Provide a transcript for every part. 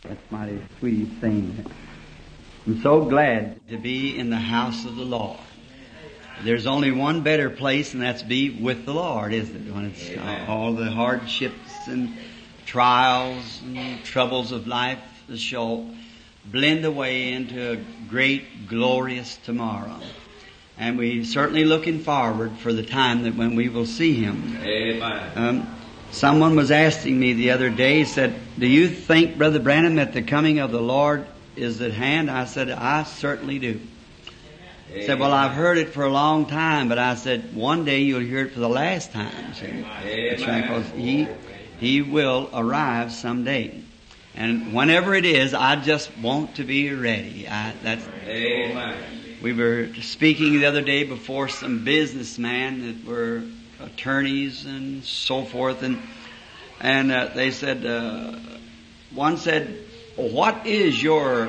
That's mighty sweet thing. I'm so glad to be in the house of the Lord. There's only one better place, and that's be with the Lord, isn't it? When it's all the hardships and trials and troubles of life that shall blend away into a great, glorious tomorrow. And we're certainly looking forward for the time that when we will see Him. Amen. Someone was asking me the other day, he said, "Do you think, Brother Branham, that the coming of the Lord is at hand?" I said, "I certainly do." He said, "Well, I've heard it for a long time," but I said, "One day you'll hear it for the last time." That's right, because He will arrive someday. And whenever it is, I just want to be ready. Amen. We were speaking the other day before some businessmen that were attorneys and so forth, and they said, one said, "What is your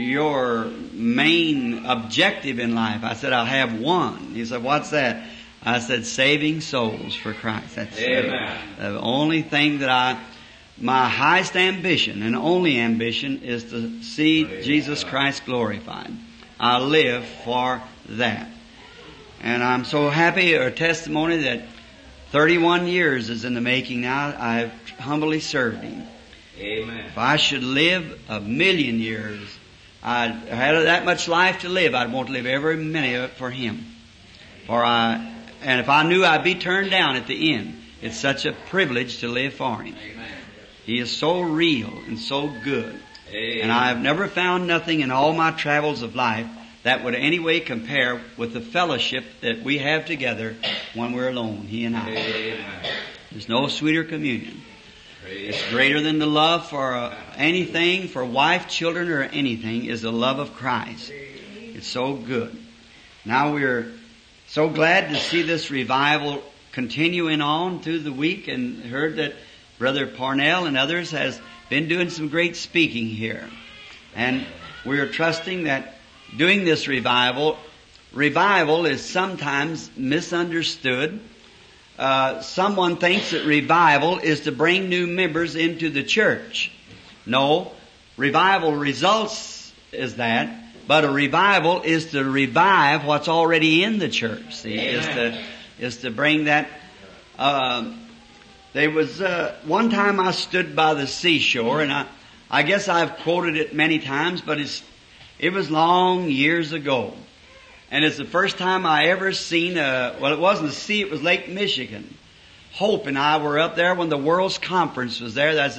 main objective in life?" I said, "I have one." He said, "What's that?" I said, "Saving souls for Christ." That's the only thing that my highest ambition and only ambition is to see Jesus Christ glorified. I live for that. And I'm so happy, a testimony that 31 years is in the making now. I've humbly served Him. Amen. If I should live 1,000,000 years, I had that much life to live, I'd want to live every minute of it for Him. And if I knew I'd be turned down at the end, it's such a privilege to live for Him. Amen. He is so real and so good. Amen. And I've never found nothing in all my travels of life that would in any way compare with the fellowship that we have together when we're alone, He and I. Amen. There's no sweeter communion. It's greater than the love for anything, for wife, children, or anything, is the love of Christ. It's so good. Now we're so glad to see this revival continuing on through the week, and heard that Brother Parnell and others has been doing some great speaking here. And we're trusting that doing this revival is sometimes misunderstood. Someone thinks that revival is to bring new members into the church. No, revival results is that, but a revival is to revive what's already in the church. See, is to bring that. There was one time I stood by the seashore, and I guess I've quoted it many times, but it was long years ago. And it's the first time I ever seen it wasn't the sea, it was Lake Michigan. Hope and I were up there when the World's Conference was there. That's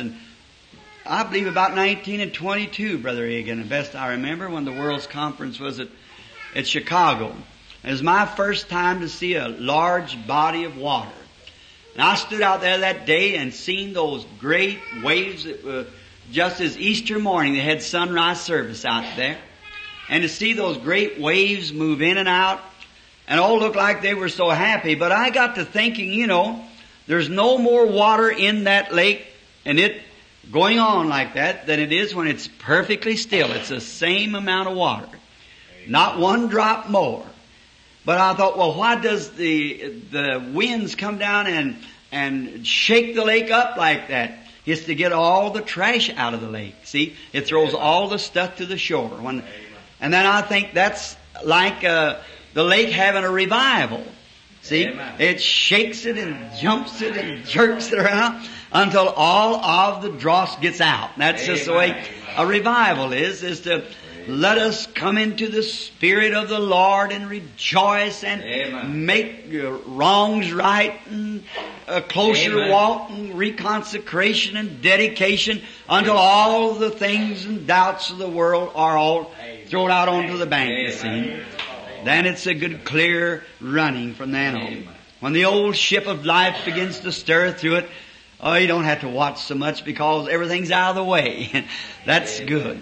I believe about 1922, Brother Egan, the best I remember, when the World's Conference was at Chicago. It was my first time to see a large body of water. And I stood out there that day and seen those great waves that were just as Easter morning. They had sunrise service out there. And to see those great waves move in and out, and all looked like they were so happy. But I got to thinking, there's no more water in that lake and it going on like that than it is when it's perfectly still. It's the same amount of water. Not one drop more. But I thought, well, why does the winds come down and shake the lake up like that? It's to get all the trash out of the lake. See, it throws all the stuff to the shore. And then I think that's like the lake having a revival. See, it shakes it and jumps it and jerks it around until all of the dross gets out. That's just the way a revival is to let us come into the Spirit of the Lord and rejoice and make wrongs right and a closer walk and reconsecration and dedication until all the things and doubts of the world are all thrown out onto the bank, you see. Then it's a good clear running from then on. When the old ship of life begins to stir through it, you don't have to watch so much because everything's out of the way. That's good.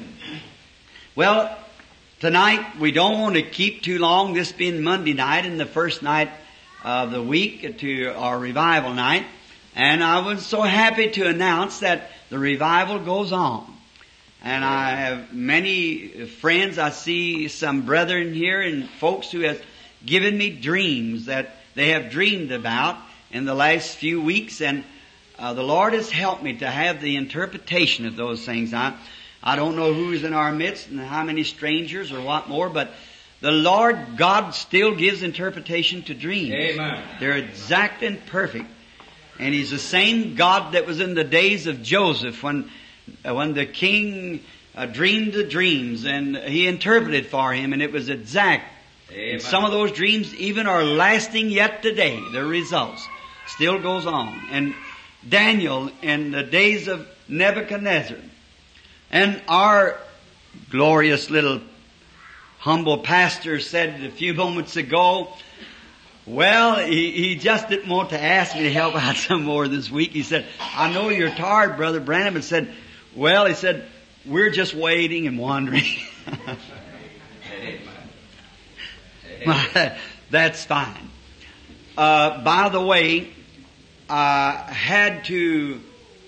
Well, tonight we don't want to keep too long, this being Monday night and the first night of the week to our revival night. And I was so happy to announce that the revival goes on. And I have many friends. I see some brethren here and folks who have given me dreams that they have dreamed about in the last few weeks. And the Lord has helped me to have the interpretation of those things. I don't know who's in our midst and how many strangers or what more, but the Lord God still gives interpretation to dreams. Amen. They're exact and perfect. And He's the same God that was in the days of Joseph when the king dreamed the dreams and he interpreted for him and it was exact. And some of those dreams even are lasting yet today. Their results still goes on. And Daniel in the days of Nebuchadnezzar. And our glorious little humble pastor said a few moments ago, well, he just didn't want to ask me to help out some more this week. He said, I know you're tired, Brother Branham. And said, well, he said, we're just waiting and wondering. That's fine. By the way, I had to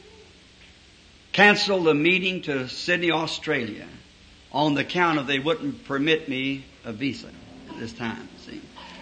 cancel the meeting to Sydney, Australia on the count of they wouldn't permit me a visa at this time, see,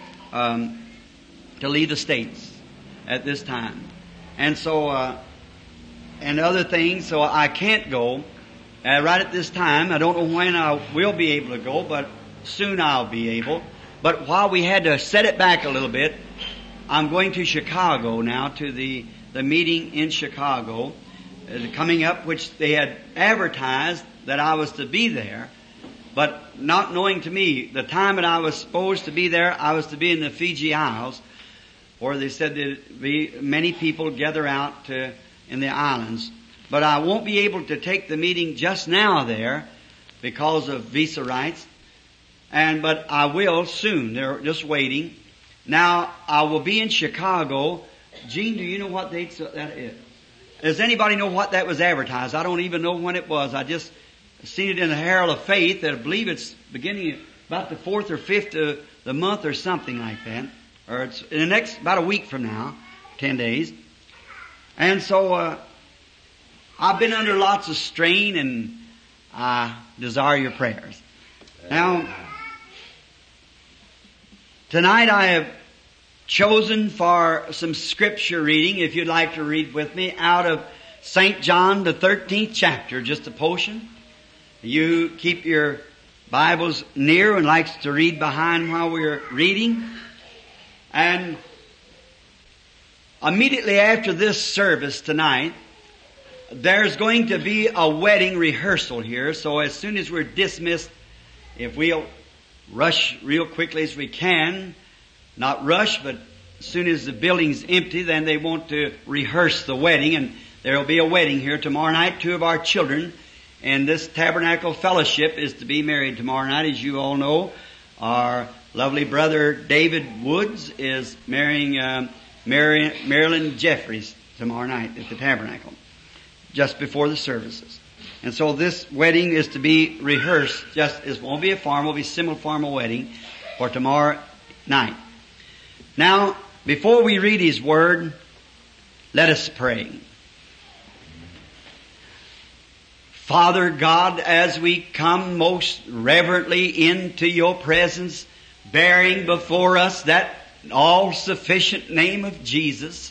to leave the States at this time. And so, and other things, so I can't go right at this time. I don't know when I will be able to go, but soon I'll be able. But while we had to set it back a little bit, I'm going to Chicago now to the meeting in Chicago coming up, which they had advertised that I was to be there, but not knowing to me the time that I was supposed to be there, I was to be in the Fiji Isles, where they said there'd be many people gather out in the islands. But I won't be able to take the meeting just now there because of visa rights. But I will soon. They're just waiting. Now, I will be in Chicago. Gene, do you know what date that is? Does anybody know what that was advertised? I don't even know when it was. I just seen it in the Herald of Faith. I believe it's beginning about the 4th or 5th of the month or something like that. Or it's in the next, about a week from now, 10 days. And so, I've been under lots of strain and I desire your prayers. Now, tonight I have chosen for some scripture reading, if you'd like to read with me, out of St. John, the 13th chapter, just a portion. You keep your Bibles near and likes to read behind while we're reading. And immediately after this service tonight, there's going to be a wedding rehearsal here. So as soon as we're dismissed, if we'll rush real quickly as we can, not rush, but as soon as the building's empty, then they want to rehearse the wedding. And there will be a wedding here tomorrow night. 2 of our children in this Tabernacle Fellowship is to be married tomorrow night, as you all know. Our lovely brother David Woods is marrying Marilyn Jeffries tomorrow night at the Tabernacle, just before the services. And so this wedding is to be rehearsed. It won't be a formal, it'll be semi-formal wedding for tomorrow night. Now, before we read His Word, let us pray. Father God, as we come most reverently into Your presence, bearing before us that all-sufficient name of Jesus,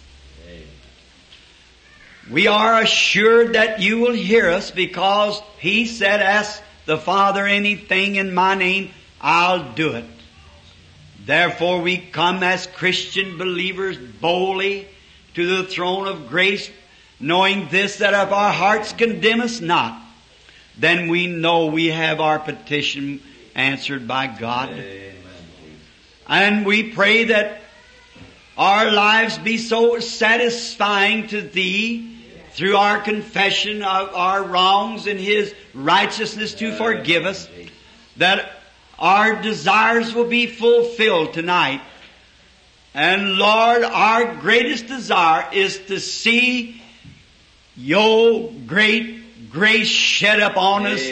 we are assured that You will hear us, because He said, ask the Father anything in My name, I'll do it. Therefore we come as Christian believers boldly to the throne of grace, knowing this, that if our hearts condemn us not, then we know we have our petition answered by God. Amen. And we pray that our lives be so satisfying to Thee through our confession of our wrongs and His righteousness to forgive us, that our desires will be fulfilled tonight. And Lord, our greatest desire is to see Your great grace shed upon us.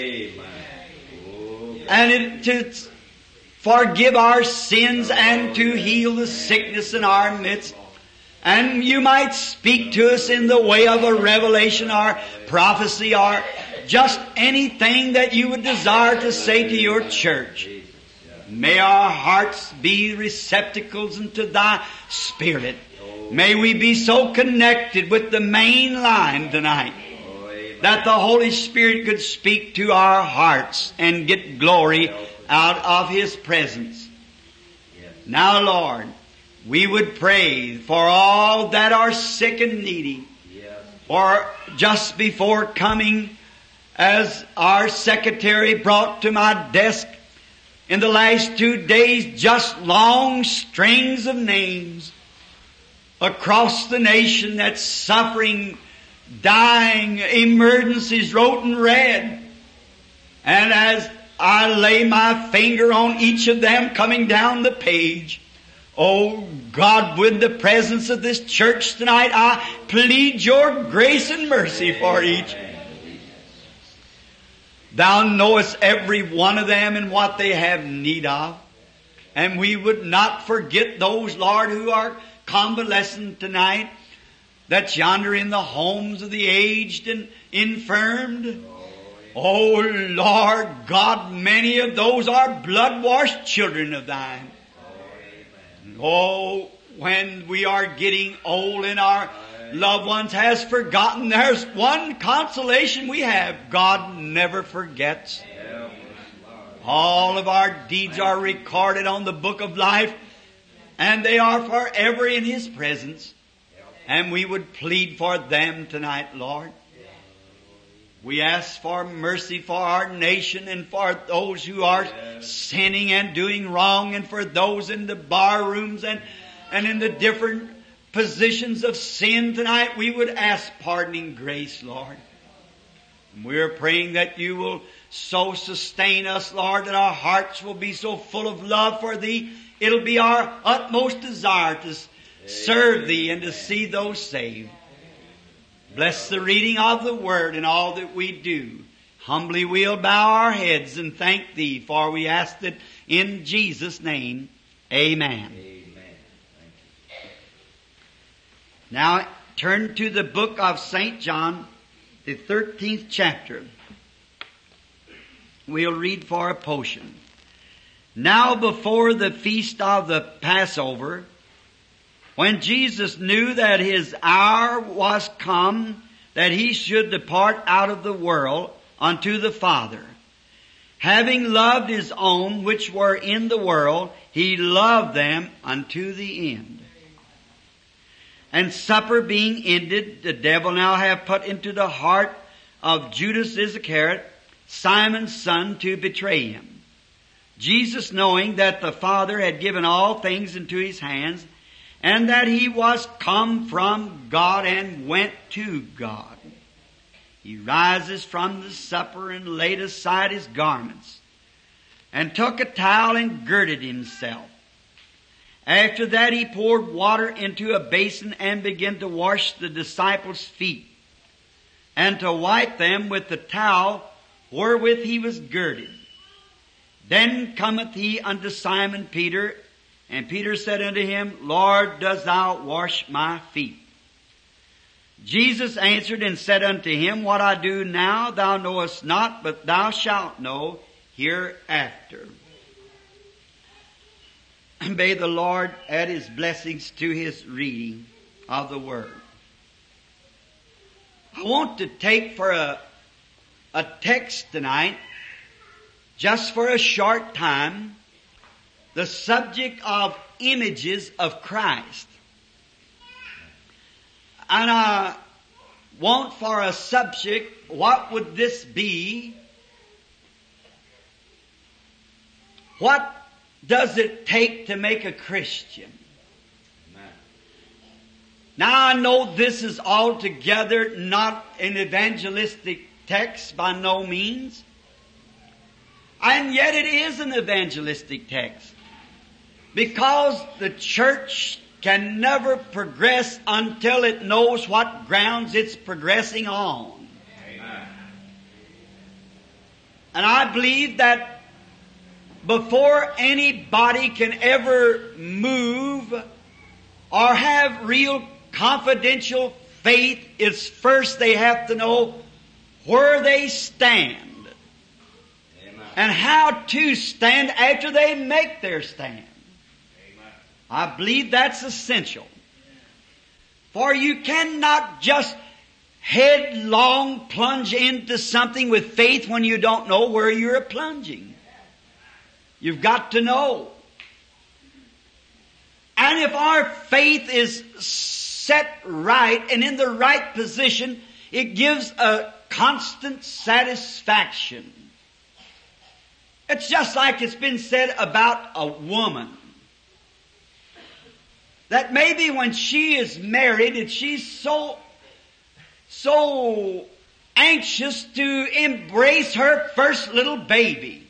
And to forgive our sins and to heal the sickness in our midst. And You might speak to us in the way of a revelation or prophecy or just anything that You would desire to say to Your church. May our hearts be receptacles unto Thy Spirit. May we be so connected with the main line tonight that the Holy Spirit could speak to our hearts and get glory out of His presence. Now, Lord, we would pray for all that are sick and needy. For just before coming, as our secretary brought to my desk in the last 2 days, just long strings of names across the nation that's suffering, dying, emergencies wrote in red. And as I lay my finger on each of them coming down the page, oh God, with the presence of this church tonight, I plead Your grace and mercy for each. Thou knowest every one of them and what they have need of. And we would not forget those, Lord, who are convalescent tonight, that's yonder in the homes of the aged and infirmed. Oh Lord God, many of those are blood-washed children of Thine. Oh, when we are getting old and our loved ones has forgotten, there's one consolation we have. God never forgets. All of our deeds are recorded on the book of life, and they are forever in His presence. And we would plead for them tonight, Lord. We ask for mercy for our nation and for those who are sinning and doing wrong, and for those in the bar rooms and in the different positions of sin tonight. We would ask pardoning grace, Lord. And we're praying that You will so sustain us, Lord, that our hearts will be so full of love for Thee. It'll be our utmost desire to serve Thee and to see those saved. Bless the reading of the Word and all that we do. Humbly we'll bow our heads and thank Thee, for we ask it in Jesus' name. Amen. Now turn to the book of St. John, the 13th chapter. We'll read for a portion. Now before the feast of the Passover, when Jesus knew that His hour was come, that He should depart out of the world unto the Father, having loved His own which were in the world, He loved them unto the end. And supper being ended, the devil now hath put into the heart of Judas Iscariot, Simon's son, to betray Him. Jesus, knowing that the Father had given all things into His hands, and that He was come from God and went to God, He rises from the supper and laid aside His garments, and took a towel and girded Himself. After that He poured water into a basin and began to wash the disciples' feet, and to wipe them with the towel wherewith He was girded. Then cometh He unto Simon Peter, and Peter said unto Him, Lord, dost Thou wash my feet? Jesus answered and said unto him, What I do now thou knowest not, but thou shalt know hereafter. May the Lord add His blessings to His reading of the Word. I want to take for a text tonight, just for a short time, the subject of images of Christ. And I want for a subject, what would this be? What does it take to make a Christian? Amen. Now I know this is altogether not an evangelistic text by no means. And yet it is an evangelistic text. Because the church can never progress until it knows what grounds it's progressing on. Amen. And I believe that before anybody can ever move or have real confidential faith, it's first they have to know where they stand. Amen. And how to stand after they make their stand. I believe that's essential. For you cannot just headlong plunge into something with faith when you don't know where you're plunging. You've got to know. And if our faith is set right and in the right position, it gives a constant satisfaction. It's just like it's been said about a woman. That maybe when she is married and she's so anxious to embrace her first little baby,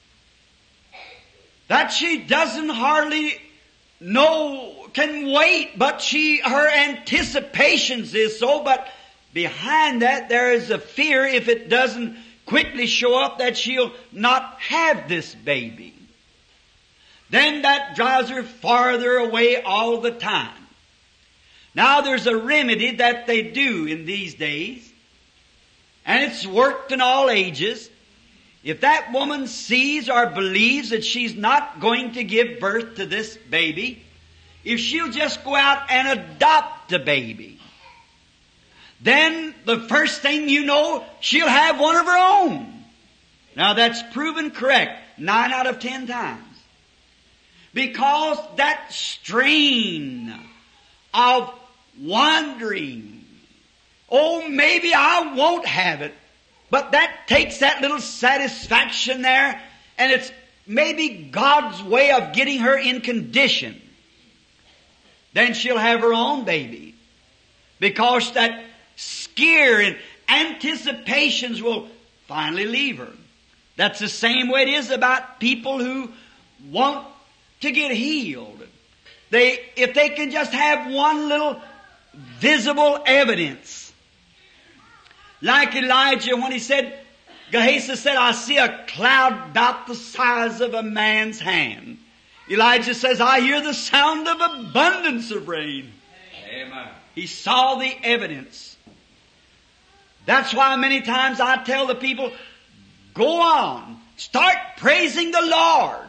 that she doesn't hardly can wait, but her anticipations is so, but behind that there is a fear if it doesn't quickly show up that she'll not have this baby. Then that drives her farther away all the time. Now there's a remedy that they do in these days, and it's worked in all ages. If that woman sees or believes that she's not going to give birth to this baby, if she'll just go out and adopt the baby, then the first thing you know, she'll have one of her own. Now that's proven correct 9 out of 10 times. Because that strain of wondering, oh, maybe I won't have it, but that takes that little satisfaction there, and it's maybe God's way of getting her in condition. Then she'll have her own baby. Because that scare and anticipations will finally leave her. That's the same way it is about people who want to get healed. If they can just have one little visible evidence. Like Elijah when he said, Gehazi said, I see a cloud about the size of a man's hand. Elijah says, I hear the sound of abundance of rain. Amen. He saw the evidence. That's why many times I tell the people, go on, start praising the Lord.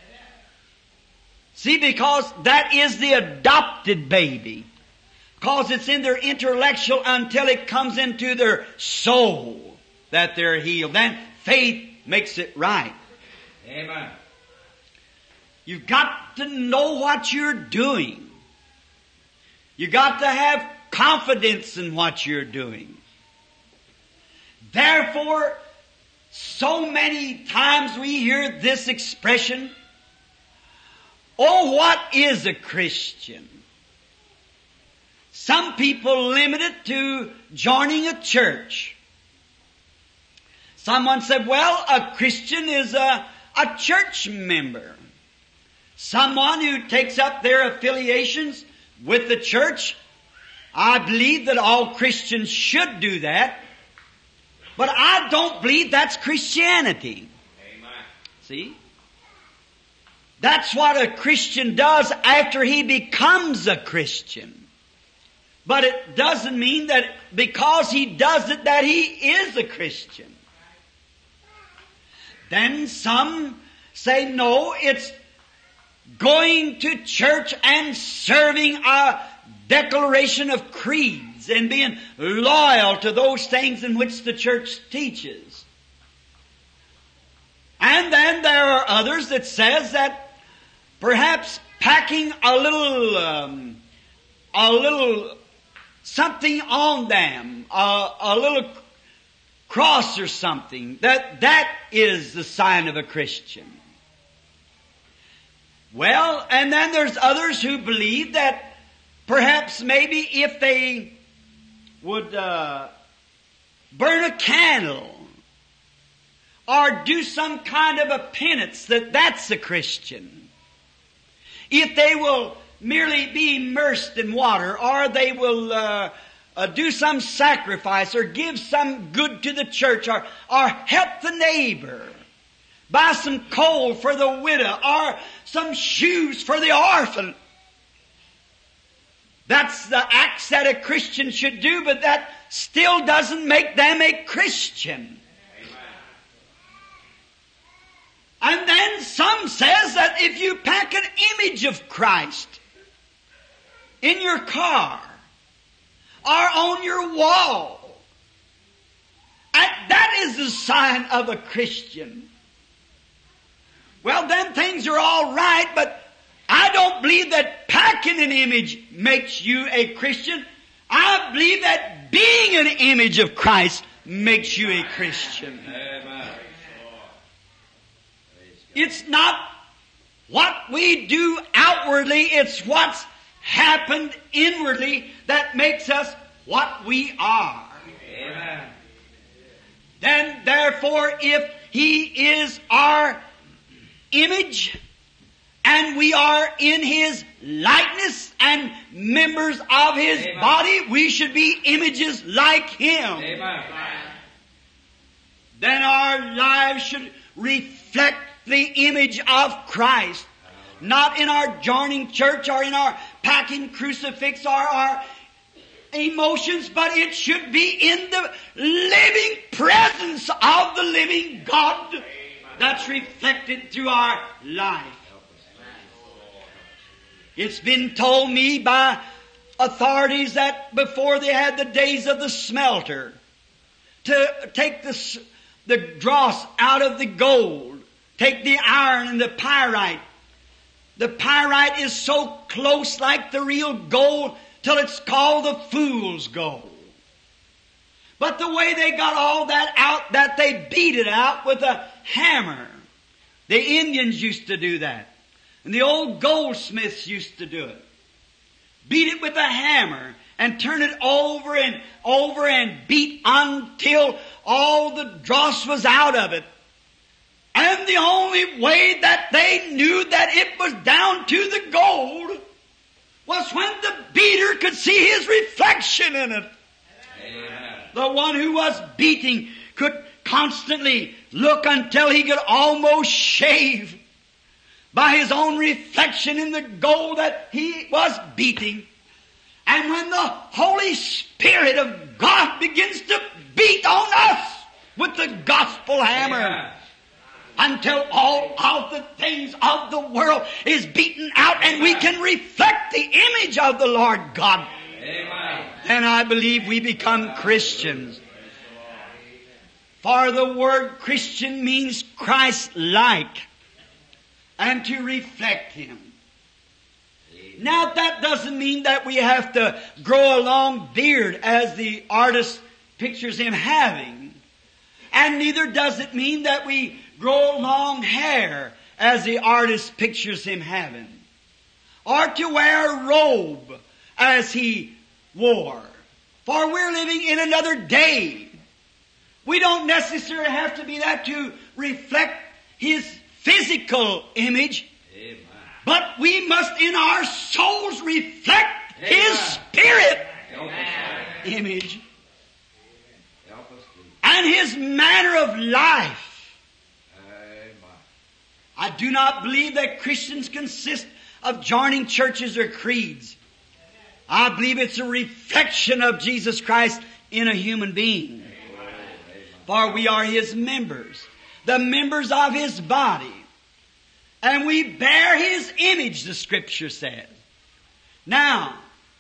See, because that is the adopted baby. Because it's in their intellectual until it comes into their soul that they're healed. Then faith makes it right. Amen. You've got to know what you're doing. You've got to have confidence in what you're doing. Therefore, so many times we hear this expression, oh, what is a Christian? Some people limit it to joining a church. Someone said, well, a Christian is a church member. Someone who takes up their affiliations with the church. I believe that all Christians should do that. But I don't believe that's Christianity. Amen. See? That's what a Christian does after he becomes a Christian. But it doesn't mean that because he does it that he is a Christian. Then some say, no, it's going to church and serving a declaration of creeds and being loyal to those things in which the church teaches. And then there are others that says that perhaps packing a little something on them, a little cross or something, that is the sign of a Christian. Well, and then there's others who believe that perhaps maybe if they would burn a candle or do some kind of a penance, that's a Christian. If they will merely be immersed in water, or they will do some sacrifice or give some good to the church, or help the neighbor, buy some coal for the widow, or some shoes for the orphan. That's the acts that a Christian should do, but that still doesn't make them a Christian. And then some says that if you pack an image of Christ in your car or on your wall, That is the sign of a Christian. Well, them things are all right, but I don't believe that packing an image makes you a Christian. I believe that being an image of Christ makes you a Christian. Amen. It's not what we do outwardly, it's what's happened inwardly that makes us what we are. Amen. Then, therefore, if He is our image, and we are in His likeness and members of His Amen. body, we should be images like Him. Amen. Then our lives should reflect the image of Christ. Not in our joining church or in our packing crucifix or our emotions, but it should be in the living presence of the living God that's reflected through our life. It's been told me by authorities that before they had the days of the smelter, to take the dross out of the gold, take the iron and the pyrite. The pyrite is so close like the real gold till it's called the fool's gold. But the way they got all that out, that they beat it out with a hammer. The Indians used to do that. And the old goldsmiths used to do it. Beat it with a hammer and turn it over and over and beat until all the dross was out of it. And the only way that they knew that it was down to the gold was when the beater could see his reflection in it. Amen. The one who was beating could constantly look until he could almost shave by his own reflection in the gold that he was beating. And when the Holy Spirit of God begins to beat on us with the gospel hammer, Amen. until all of the things of the world is beaten out and we can reflect the image of the Lord God, Amen. then I believe we become Christians. For the word Christian means Christ-like and to reflect Him. Now that doesn't mean that we have to grow a long beard as the artist pictures him having. And neither does it mean that we grow long hair as the artist pictures him having. Or to wear a robe as he wore. For we're living in another day. We don't necessarily have to be that to reflect his physical image. Amen. But we must in our souls reflect Amen. His Spirit Help us, Lord. image Help us, please. and His manner of life. Amen. I do not believe that Christians consist of joining churches or creeds. I believe it's a reflection of Jesus Christ in a human being. For we are His members, the members of His body. And we bear His image, the Scripture says. Now,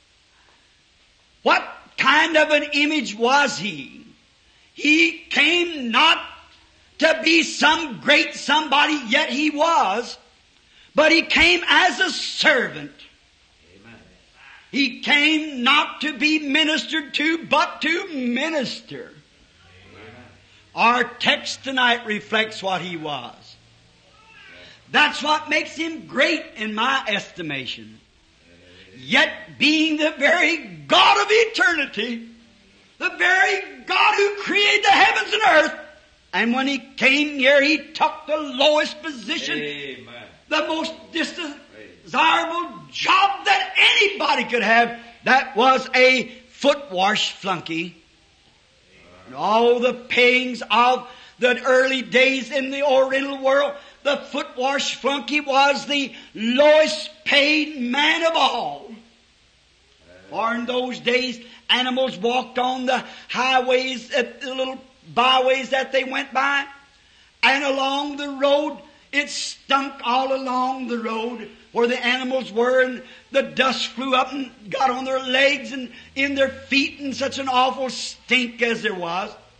what kind of an image was He? He came not to be some great somebody, yet He was, but He came as a servant. Amen. He came not to be ministered to, but to minister. Our text tonight reflects what He was. That's what makes Him great in my estimation. Yet being the very God of eternity, the very God who created the heavens and earth, and when He came here, He took the lowest position, Amen. the most desirable job that anybody could have. That was a foot wash flunky. And all the payings of the early days in the Oriental world, the foot wash flunky was the lowest paid man of all. For in those days, animals walked on the highways, the little byways that they went by, and along the road, it stunk all along the road where the animals were, and the dust flew up and got on their legs and in their feet, and such an awful stink as there was.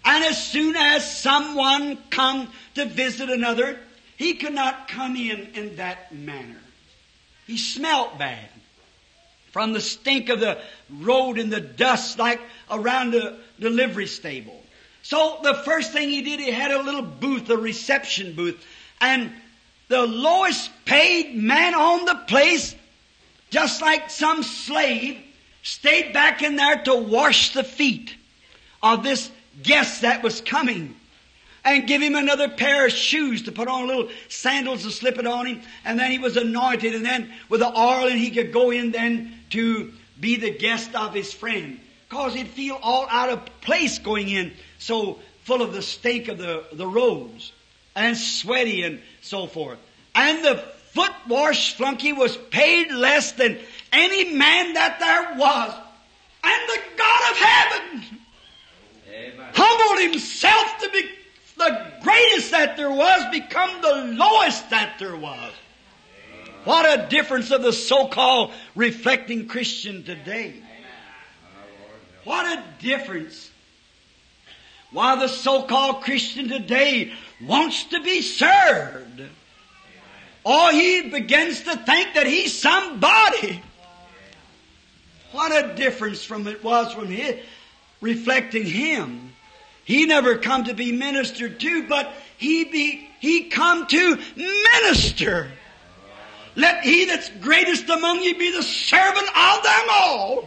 And as soon as someone come to visit another, he could not come in that manner. He smelt bad from the stink of the road and the dust like around the delivery stable. So the first thing he did, he had a little booth, a reception booth. And the lowest paid man on the place, just like some slave, stayed back in there to wash the feet of this guest that was coming and give him another pair of shoes to put on, little sandals to slip it on him, and then he was anointed, and then with the oil, and he could go in then to be the guest of his friend, because he'd feel all out of place going in, so full of the stink of the roads and sweaty and so forth. And the foot wash flunky was paid less than any man that there was, and the God of heaven humbled himself to be the greatest that there was, become the lowest that there was. What a difference of the so-called reflecting Christian today. What a difference. While the so-called Christian today wants to be served, or he begins to think that he's somebody. What a difference from it was from his reflecting him. He never come to be ministered to, but he come to minister. Let he that's greatest among you be the servant of them all.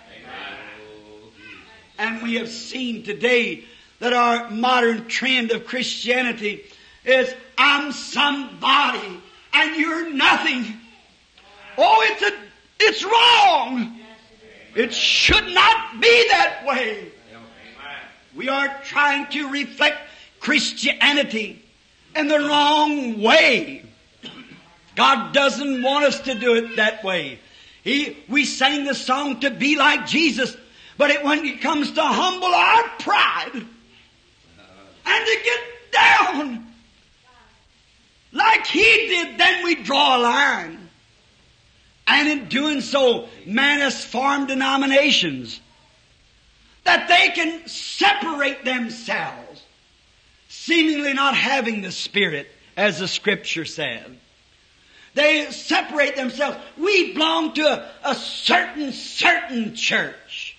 And we have seen today that our modern trend of Christianity is, I'm somebody and you're nothing. Oh, it's wrong. It should not be that way. We are trying to reflect Christianity in the wrong way. God doesn't want us to do it that way. We sang the song to be like Jesus, but when it comes to humble our pride and to get down like He did, then we draw a line. And in doing so, man has formed denominations that they can separate themselves, seemingly not having the Spirit, as the Scripture said. They separate themselves. We belong to a certain church.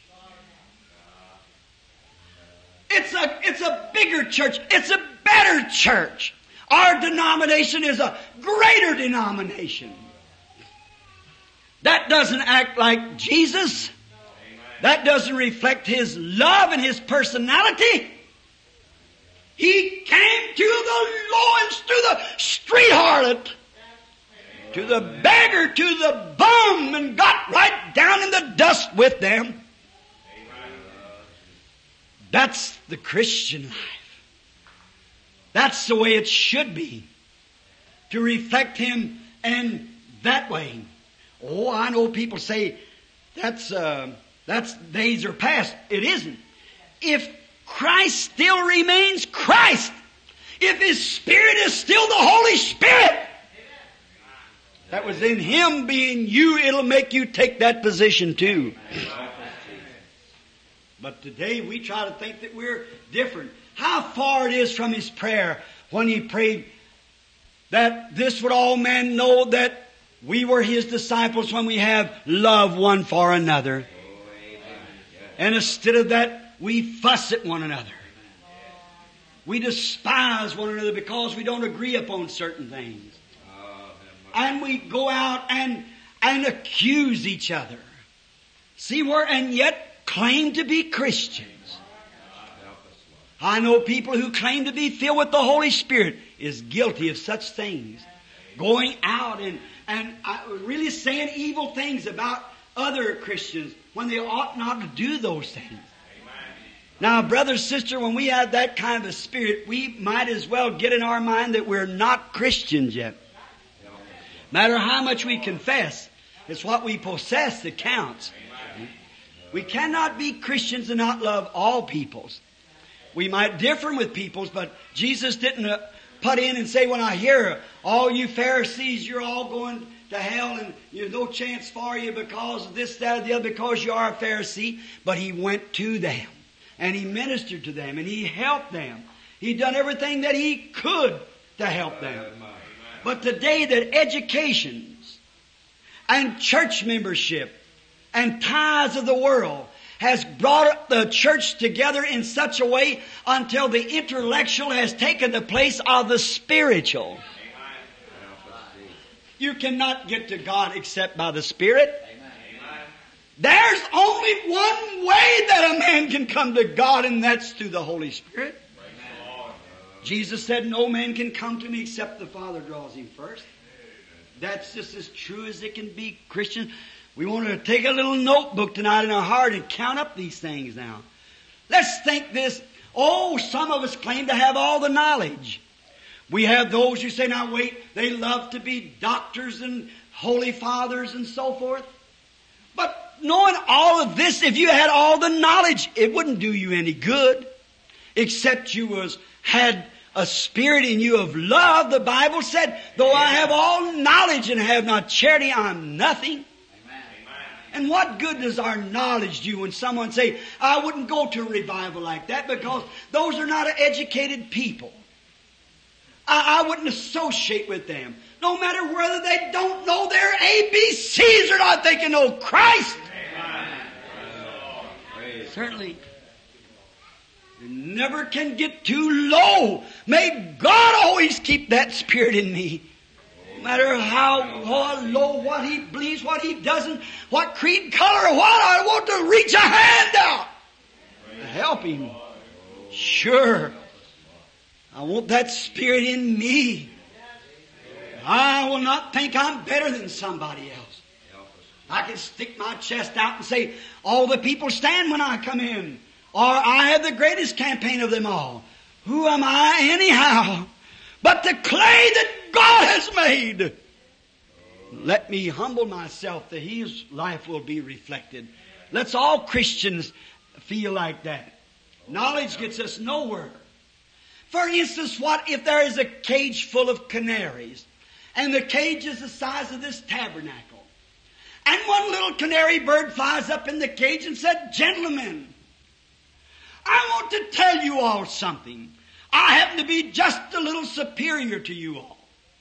It's a bigger church. It's a better church. Our denomination is a greater denomination. That doesn't act like Jesus. That doesn't reflect His love and His personality. He came to the lowest, to the street harlot, to the beggar, to the bum, and got right down in the dust with them. That's the Christian life. That's the way it should be. To reflect Him in that way. Oh, I know people say, that's days are past. It isn't. If Christ still remains Christ, if His Spirit is still the Holy Spirit that was in Him being you, it'll make you take that position too. But today we try to think that we're different. How far it is from His prayer when He prayed that this would all men know that we were His disciples when we have love one for another. And instead of that, we fuss at one another. We despise one another because we don't agree upon certain things. And we go out and accuse each other. See where, and yet claim to be Christians. I know people who claim to be filled with the Holy Spirit is guilty of such things. Going out and really saying evil things about other Christians when they ought not to do those things. Now, brother, sister, when we have that kind of a spirit, we might as well get in our mind that we're not Christians yet. Matter how much we confess, it's what we possess that counts. We cannot be Christians and not love all peoples. We might differ with peoples, but Jesus didn't put in and say, when I hear all you Pharisees, you're all going to hell and there's no chance for you because of this, that, or the other, because you are a Pharisee. But He went to them And He ministered to them and He helped them. He done everything that He could to help them. But today that educations and church membership and tithes of the world has brought the church together in such a way until the intellectual has taken the place of the spiritual. You cannot get to God except by the Spirit. There's only one way that a man can come to God, and that's through the Holy Spirit. Jesus said, no man can come to me except the Father draws him first. That's just as true as it can be, Christian. We want to take a little notebook tonight in our heart and count up these things now. Let's think this. Oh, some of us claim to have all the knowledge. We have those who say, now wait, they love to be doctors and holy fathers and so forth. But knowing all of this, if you had all the knowledge, it wouldn't do you any good. Except you had a spirit in you of love. The Bible said, though I have all knowledge and have not charity, I'm nothing. And what good does our knowledge do when someone say, I wouldn't go to a revival like that because those are not educated people. I wouldn't associate with them. No matter whether they don't know their ABCs or not, they can know Christ. Certainly. You never can get too low. May God always keep that spirit in me. No matter how low, what he believes, what he doesn't, what creed, color, or what, I want to reach a hand out to help him. Sure. I want that spirit in me. I will not think I'm better than somebody else. I can stick my chest out and say, all the people stand when I come in. Or I have the greatest campaign of them all. Who am I anyhow? But the clay that God has made. Let me humble myself that His life will be reflected. Let's all Christians feel like that. Knowledge gets us nowhere. For instance, what if there is a cage full of canaries, and the cage is the size of this tabernacle, and one little canary bird flies up in the cage and said, gentlemen, I want to tell you all something. I happen to be just a little superior to you all.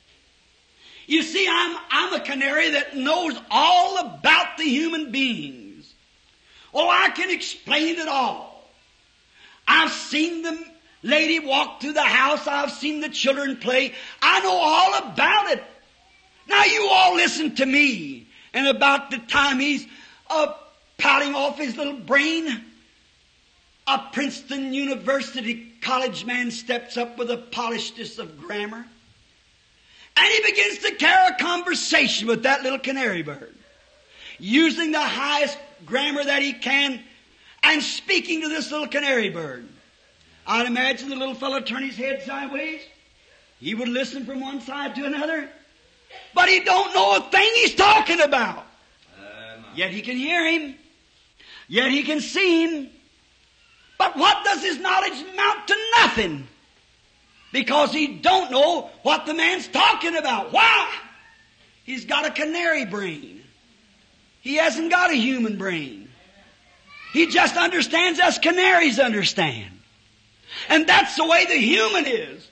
You see, I'm a canary that knows all about the human beings. Oh, I can explain it all. I've seen the lady walk through the house. I've seen the children play. I know all about it. Now you all listen to me. And about the time he's pouting off his little brain, a Princeton University college man steps up with the polishedest of grammar. And he begins to carry a conversation with that little canary bird, using the highest grammar that he can and speaking to this little canary bird. I'd imagine the little fellow turn his head sideways. He would listen from one side to another. But he don't know a thing he's talking about. Yet he can hear him. Yet he can see him. But what does his knowledge amount to? Nothing. Because he don't know what the man's talking about. Why? He's got a canary brain. He hasn't got a human brain. He just understands as canaries understand. And that's the way the human is.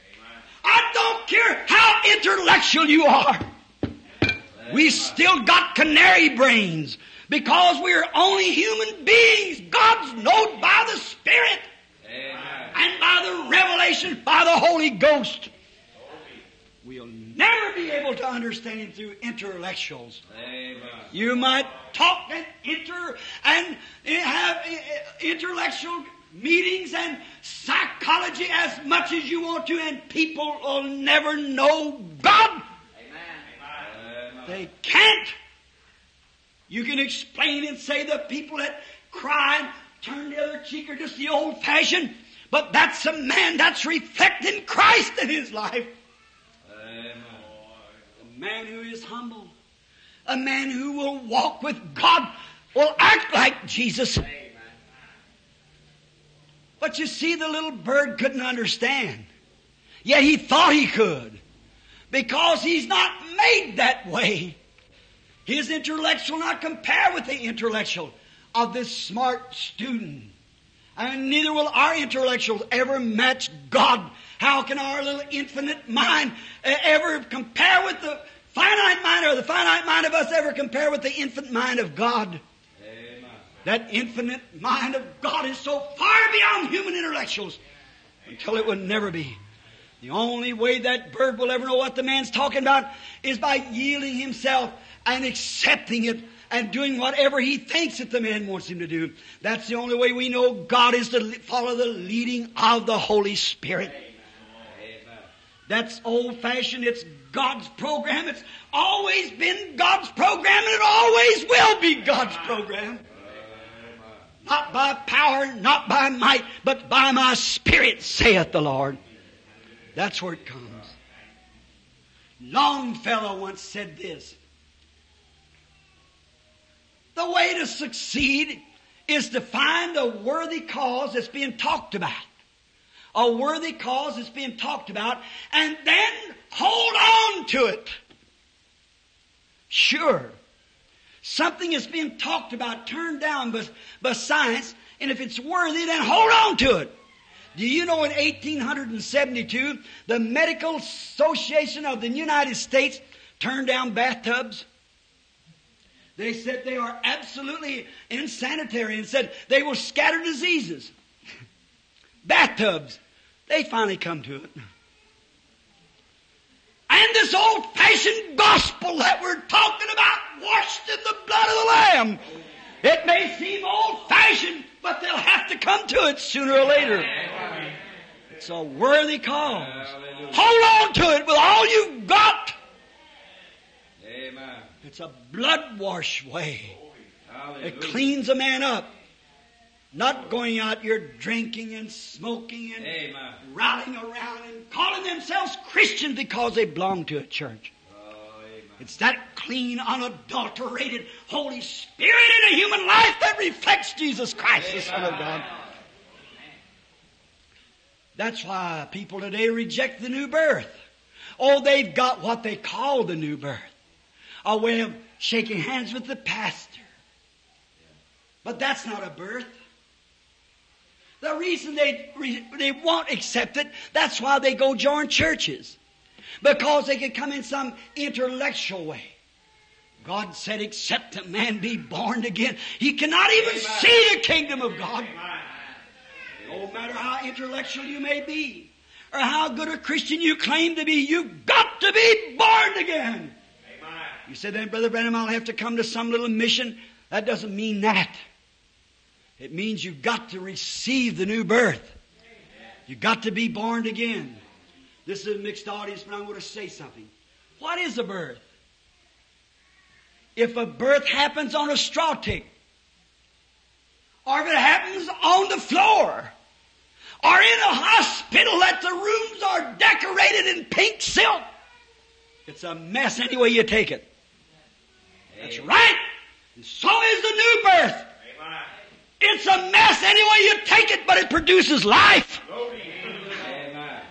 I don't care how intellectual you are. We still got canary brains because we're only human beings. God's known by the Spirit. Amen. And by the revelation by the Holy Ghost. We'll never be able to understand Him through intellectuals. Amen. You might talk and have intellectual meetings and psychology as much as you want to, and people will never know God. Amen. They can't. You can explain and say the people that cry and turn the other cheek are just the old-fashioned, but that's a man that's reflecting Christ in his life. Amen. A man who is humble, a man who will walk with God, will act like Jesus. Amen. But you see, the little bird couldn't understand. Yet he thought he could. Because he's not made that way. His intellect will not compare with the intellectual of this smart student. And neither will our intellectuals ever match God. How can our little infinite mind ever compare with the finite mind, or the finite mind of us ever compare with the infinite mind of God? Amen. That infinite mind of God is so far beyond human intellectuals until it would never be. The only way that bird will ever know what the man's talking about is by yielding himself and accepting it and doing whatever he thinks that the man wants him to do. That's the only way we know God, is to follow the leading of the Holy Spirit. Amen. That's old-fashioned. It's God's program. It's always been God's program, and it always will be God's program. Not by power, not by might, but by my Spirit, saith the Lord. That's where it comes. Longfellow once said this: the way to succeed is to find a worthy cause that's being talked about. A worthy cause that's being talked about, and then hold on to it. Sure. Something is being talked about, turned down by science, and if it's worthy, then hold on to it. Do you know in 1872, the Medical Association of the United States turned down bathtubs? They said they are absolutely insanitary and said they will scatter diseases. Bathtubs. They finally come to it. And this old-fashioned gospel that we're talking about, washed in the blood of the Lamb, it may seem old-fashioned, but they'll have to come to it sooner or later. It's a worthy cause. Hold on to it with all you've got. Amen. It's a blood-wash way. Hallelujah. It cleans a man up. Not going out here drinking and smoking and Amen. rallying around and calling themselves Christians because they belong to a church. Oh, amen. It's that clean, unadulterated Holy Spirit in a human life that reflects Jesus Christ, the Son of God. That's why people today reject the new birth. Oh, they've got what they call the new birth. A way of shaking hands with the pastor. But that's not a birth. The reason they won't accept it, that's why they go join churches. Because they can come in some intellectual way. God said, except a man be born again, he cannot even see the kingdom of God. No matter how intellectual you may be, or how good a Christian you claim to be, you've got to be born again. You said, then, Brother Branham, I'll have to come to some little mission. That doesn't mean that. It means you've got to receive the new birth. You've got to be born again. This is a mixed audience, but I'm going to say something. What is a birth? If a birth happens on a straw tick, or if it happens on the floor, or in a hospital that the rooms are decorated in pink silk, it's a mess any way you take it. That's right. And so is the new birth. It's a mess any way you take it, but it produces life. Amen.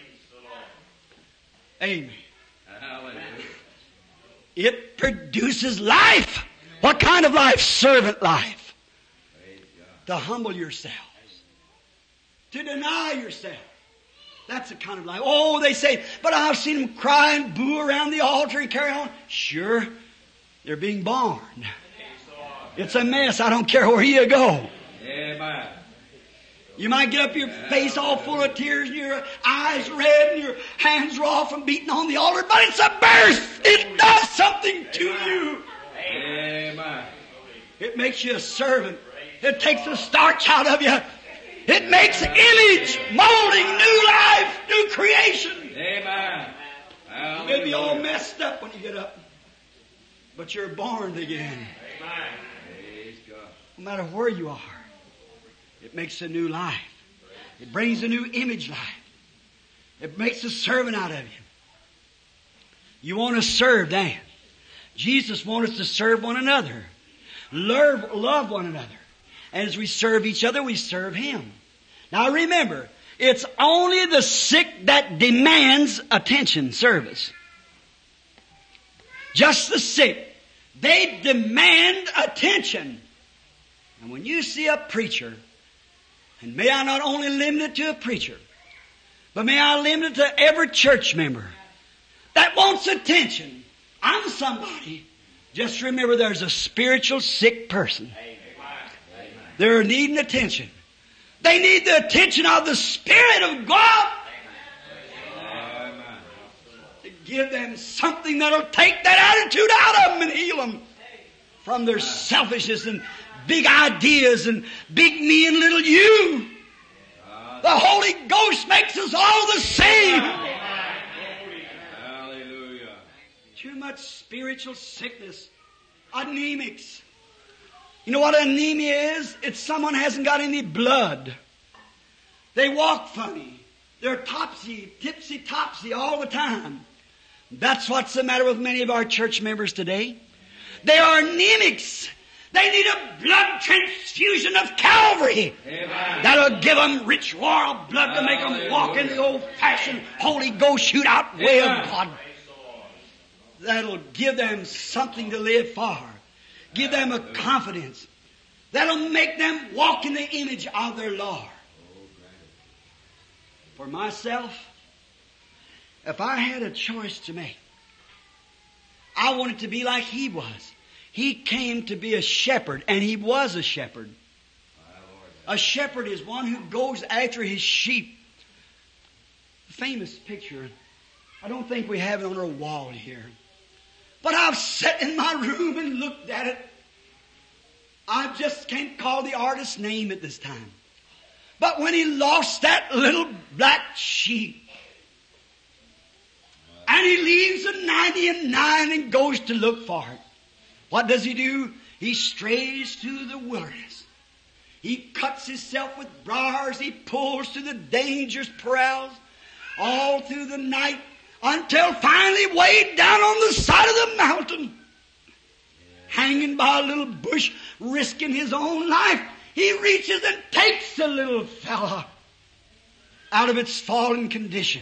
Amen. Hallelujah. It produces life. What kind of life? Servant life. Praise God. To humble yourselves. To deny yourself. That's the kind of life. Oh, they say, but I've seen them cry and boo around the altar and carry on. Sure, they're being born. It's a mess. I don't care where you go. Amen. You might get up your face all full of tears and your eyes red and your hands raw from beating on the altar, but it's a birth. It does something to you. Amen. It makes you a servant. It takes the starch out of you. It makes image, molding, new life, new creation. Amen. You may be all messed up when you get up, but you're born again. Praise God. No matter where you are, it makes a new life. It brings a new image life. It makes a servant out of you. You want to serve, Dan. Jesus wants us to serve one another. Love one another. And as we serve each other, we serve Him. Now remember, it's only the sick that demands attention, service. Just the sick. They demand attention. And when you see a preacher And may I not only limit it to a preacher, but may I limit it to every church member that wants attention. I'm somebody. Just remember there's a spiritual sick person. They're needing attention. They need the attention of the Spirit of God to give them something that'll take that attitude out of them and heal them from their selfishness and big ideas and big me and little you. The Holy Ghost makes us all the same. Hallelujah. Too much spiritual sickness. Anemics. You know what anemia is? It's someone hasn't got any blood. They walk funny. They're tipsy-topsy all the time. That's what's the matter with many of our church members today. They are anemics. They need a blood transfusion of Calvary. Amen. That'll give them rich royal blood to make them walk in the old-fashioned Holy Ghost shoot-out way of God. That'll give them something to live for. Give them a confidence. That'll make them walk in the image of their Lord. For myself, if I had a choice to make, I wanted to be like He was. He came to be a shepherd, and He was a shepherd. A shepherd is one who goes after his sheep. A famous picture. I don't think we have it on our wall here. But I've sat in my room and looked at it. I just can't call the artist's name at this time. But when he lost that little black sheep, and he leaves the 99 and goes to look for it, what does he do? He strays through the wilderness. He cuts himself with briars. He pulls through the dangerous corrals all through the night until finally way down on the side of the mountain, hanging by a little bush, risking his own life, he reaches and takes the little fella out of its fallen condition.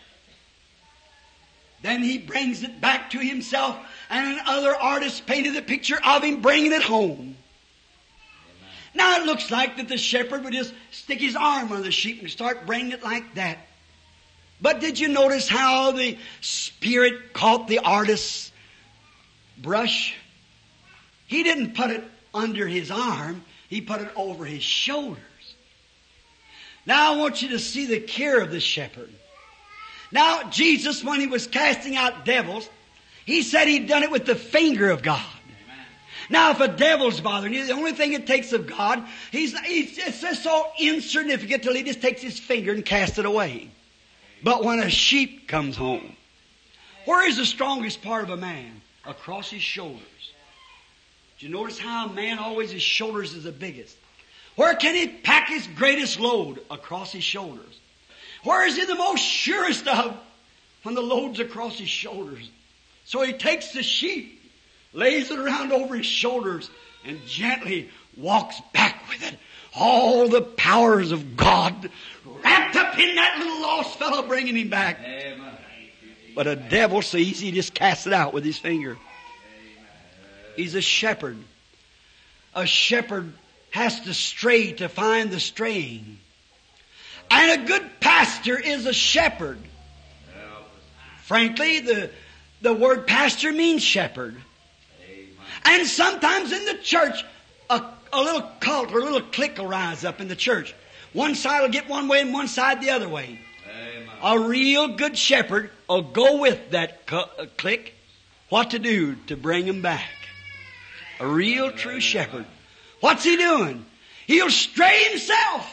Then he brings it back to himself, and another artist painted a picture of him bringing it home. Now it looks like that the shepherd would just stick his arm on the sheep and start bringing it like that. But did you notice how the Spirit caught the artist's brush? He didn't put it under his arm. He put it over his shoulders. Now I want you to see the care of the shepherd. Now Jesus, when He was casting out devils, He said He'd done it with the finger of God. Now, if a devil's bothering you, the only thing it takes of God, it's just so insignificant till He just takes His finger and casts it away. But when a sheep comes home, where is the strongest part of a man? Across his shoulders. Do you notice how a man always his shoulders is the biggest? Where can he pack his greatest load? Across his shoulders. Where is he the most surest of? When the load's across his shoulders. So he takes the sheep, lays it around over his shoulders, and gently walks back with it. All the powers of God wrapped up in that little lost fellow bringing him back. Amen. But a devil so easy, he just casts it out with his finger. He's a shepherd. A shepherd has to stray to find the straying. And a good pastor is a shepherd. Frankly, the word pastor means shepherd. And sometimes in the church, a little cult or a little clique will rise up in the church. One side will get one way and one side the other way. Amen. A real good shepherd will go with that clique. What to do to bring them back. A real true shepherd. What's he doing? He'll stray himself.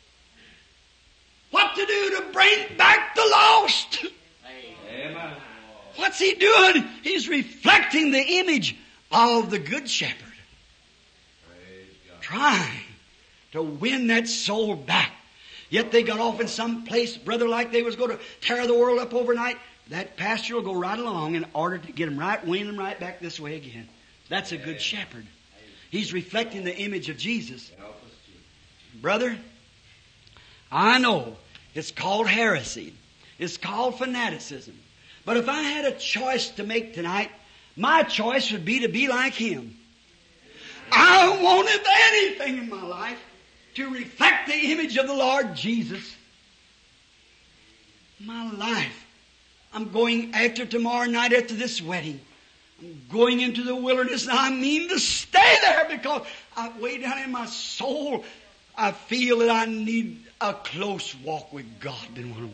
What to do to bring back the lost? Amen. What's he doing? He's reflecting the image of the good shepherd. Trying to win that soul back. Yet they got off in some place, brother, like they was going to tear the world up overnight. That pastor will go right along in order to get them right, win them right back this way again. That's a good shepherd. He's reflecting the image of Jesus. Brother, I know it's called heresy. It's called fanaticism. But if I had a choice to make tonight, my choice would be to be like Him. I don't want anything in my life to reflect the image of the Lord Jesus. My life. I'm going after tomorrow night after this wedding. I'm going into the wilderness, and I mean to stay there because way down in my soul I feel that I need a close walk with God. Amen.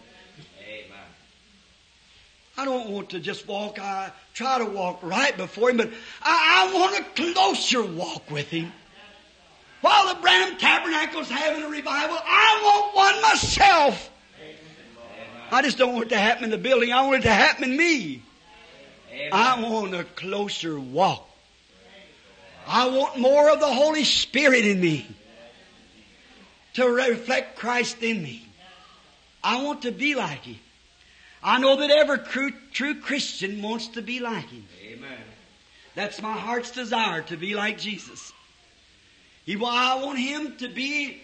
I don't want to just walk. I try to walk right before Him, but I want a closer walk with Him. While the Branham Tabernacle's having a revival, I want one myself. I just don't want it to happen in the building. I want it to happen in me. I want a closer walk. I want more of the Holy Spirit in me to reflect Christ in me. I want to be like Him. I know that every true Christian wants to be like Him. Amen. That's my heart's desire, to be like Jesus. I want Him to be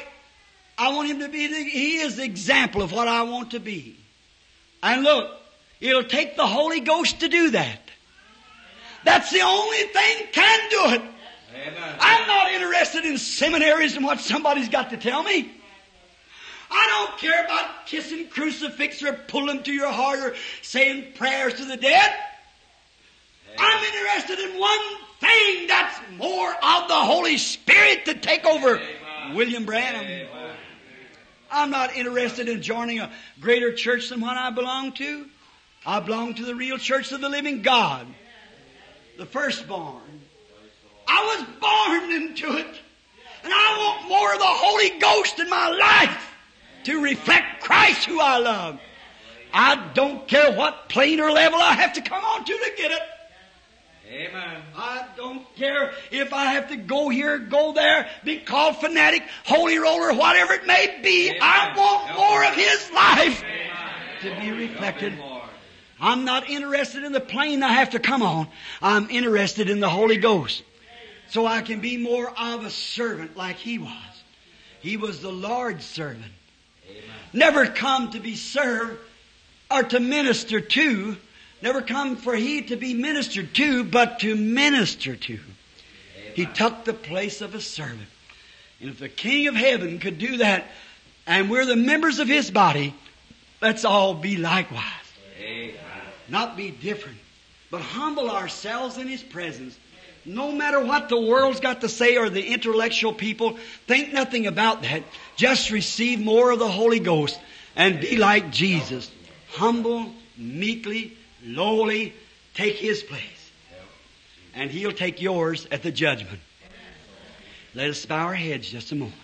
He is the example of what I want to be. And look, it'll take the Holy Ghost to do that. That's the only thing can do it. Amen. I'm not interested in seminaries and what somebody's got to tell me. I don't care about kissing crucifix or pulling to your heart or saying prayers to the dead. I'm interested in one thing, that's more of the Holy Spirit to take over William Branham. I'm not interested in joining a greater church than what I belong to. I belong to the real church of the living God, the firstborn. I was born into it, and I want more of the Holy Ghost in my life to reflect Christ who I love. I don't care what plane or level I have to come on to get it. Amen. I don't care if I have to go here, go there, be called fanatic, holy roller, whatever it may be. Amen. I want more of His life Amen. to be reflected. I'm not interested in the plane I have to come on. I'm interested in the Holy Ghost. So I can be more of a servant like He was. He was the Lord's servant. Amen. Never come to be served or to minister to. Never come for He to be ministered to, but to minister to. Amen. He took the place of a servant. And if the King of Heaven could do that, and we're the members of His body, let's all be likewise. Amen. Not be different, but humble ourselves in His presence. No matter what the world's got to say or the intellectual people, think nothing about that. Just receive more of the Holy Ghost and be like Jesus. Humble, meekly, lowly, take His place. And He'll take yours at the judgment. Let us bow our heads just a moment.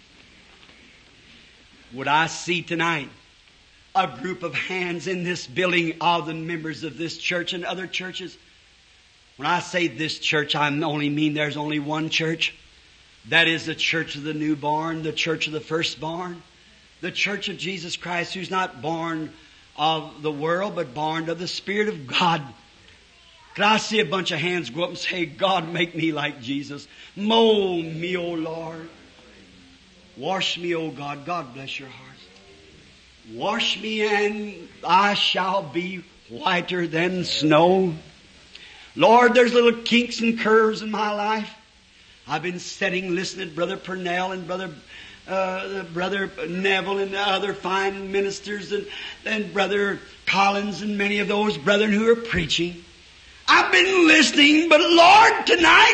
Would I see tonight a group of hands in this building of the members of this church and other churches? When I say this church, I only mean there's only one church. That is the church of the newborn, the church of the firstborn, the church of Jesus Christ, who's not born of the world, but born of the Spirit of God. Could I see a bunch of hands go up and say, God, make me like Jesus. Mold me, O Lord. Wash me, O God. God bless your hearts. Wash me and I shall be whiter than snow. Lord, there's little kinks and curves in my life. I've been sitting listening to Brother Purnell and Brother Neville and the other fine ministers and Brother Collins and many of those brethren who are preaching. I've been listening, but Lord, tonight,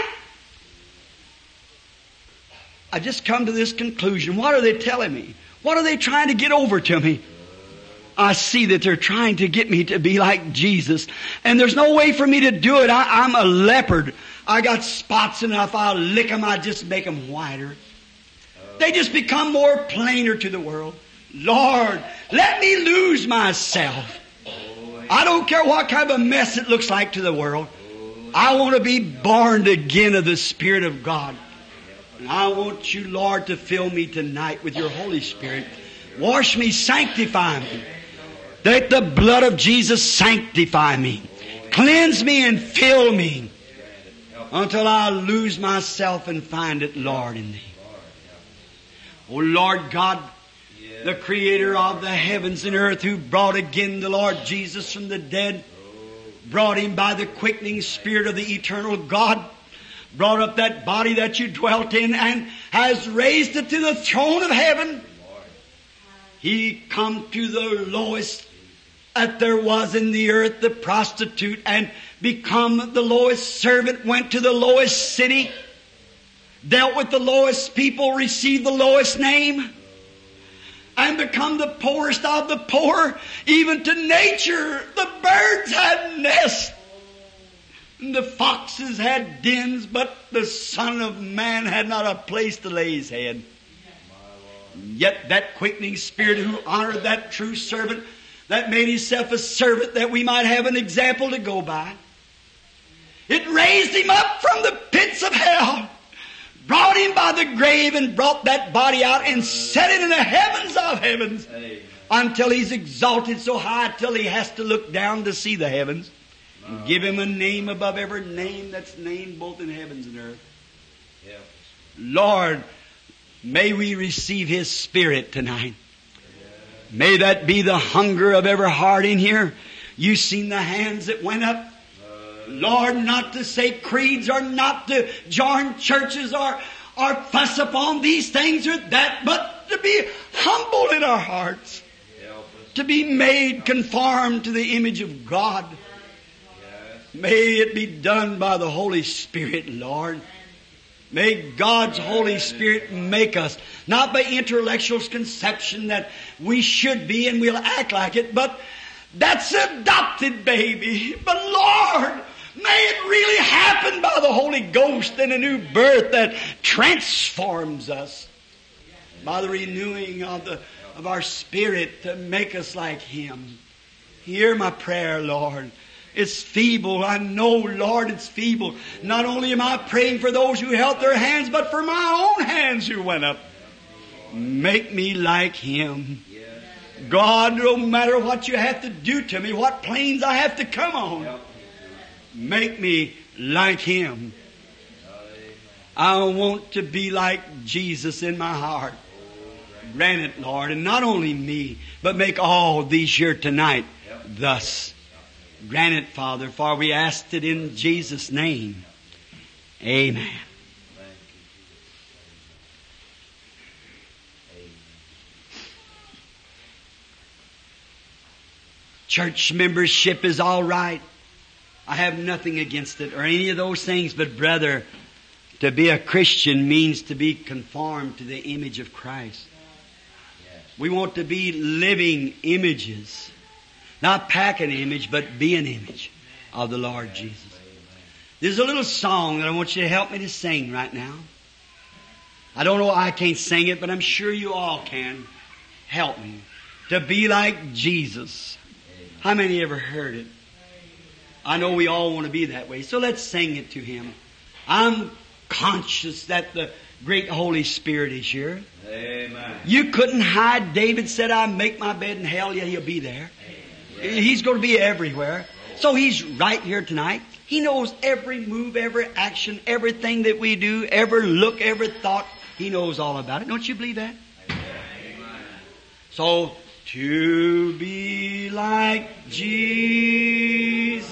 I just come to this conclusion. What are they telling me? What are they trying to get over to me? I see that they're trying to get me to be like Jesus. And there's no way for me to do it. I'm a leopard. I got spots enough. I'll lick them. I just make them whiter. They just become more plainer to the world. Lord, let me lose myself. I don't care what kind of a mess it looks like to the world. I want to be born again of the Spirit of God. And I want you, Lord, to fill me tonight with your Holy Spirit. Wash me, sanctify me. Let the blood of Jesus sanctify me. Cleanse me and fill me until I lose myself and find it, Lord, in Thee. O Lord God, the Creator of the heavens and earth, who brought again the Lord Jesus from the dead, brought Him by the quickening Spirit of the eternal God, brought up that body that you dwelt in and has raised it to the throne of heaven. He come to the lowest that there was in the earth, the prostitute, and become the lowest servant, went to the lowest city, dealt with the lowest people, received the lowest name, and become the poorest of the poor. Even to nature, the birds had nests, and the foxes had dens, but the Son of Man had not a place to lay His head. Yet that quickening Spirit who honored that true servant, that made Himself a servant that we might have an example to go by, it raised Him up from the pits of hell, brought Him by the grave, and brought that body out and set it in the heavens of heavens. Amen. Until He's exalted so high till He has to look down to see the heavens. And give Him a name above every name that's named both in heavens and earth. Help us. Lord, may we receive His Spirit tonight. May that be the hunger of every heart in here. You've seen the hands that went up. Lord, not to say creeds or not to join churches or fuss upon these things or that, but to be humble in our hearts. Help us. To be made conformed to the image of God. Yes. May it be done by the Holy Spirit, Lord. May God's Holy Spirit make us, not by intellectual conception that we should be and we'll act like it, but that's adopted baby. But Lord, may it really happen by the Holy Ghost in a new birth that transforms us by the renewing of our spirit to make us like Him. Hear my prayer, Lord. It's feeble. I know, Lord, it's feeble. Not only am I praying for those who held their hands, but for my own hands who went up. Make me like Him. God, no matter what you have to do to me, what planes I have to come on, make me like Him. I want to be like Jesus in my heart. Grant it, Lord, and not only me, but make all these here tonight thus. Grant it, Father, for we asked it in Jesus' name. Amen. Church membership is all right. I have nothing against it or any of those things, but brother, to be a Christian means to be conformed to the image of Christ. We want to be living images. Not pack an image, but be an image of the Lord Jesus. There's a little song that I want you to help me to sing right now. I don't know, I can't sing it, but I'm sure you all can. Help me. To be like Jesus. How many ever heard it? I know we all want to be that way, so let's sing it to Him. I'm conscious that the great Holy Spirit is here. Amen. You couldn't hide. David said, I make my bed in hell, yet He'll be there. He's going to be everywhere. So He's right here tonight. He knows every move, every action, everything that we do, every look, every thought. He knows all about it. Don't you believe that? So, to be like Jesus,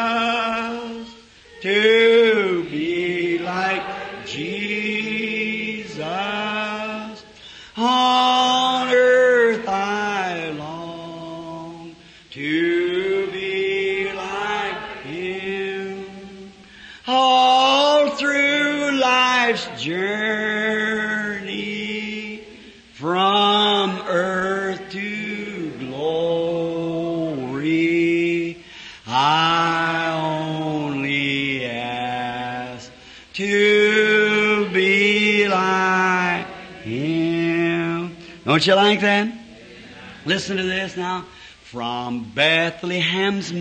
to be like Jesus, on earth I long to be like Him. All through life's journey, from earth to glory, I only ask to be like Him. Don't you like that? Listen to this now. From Bethlehem's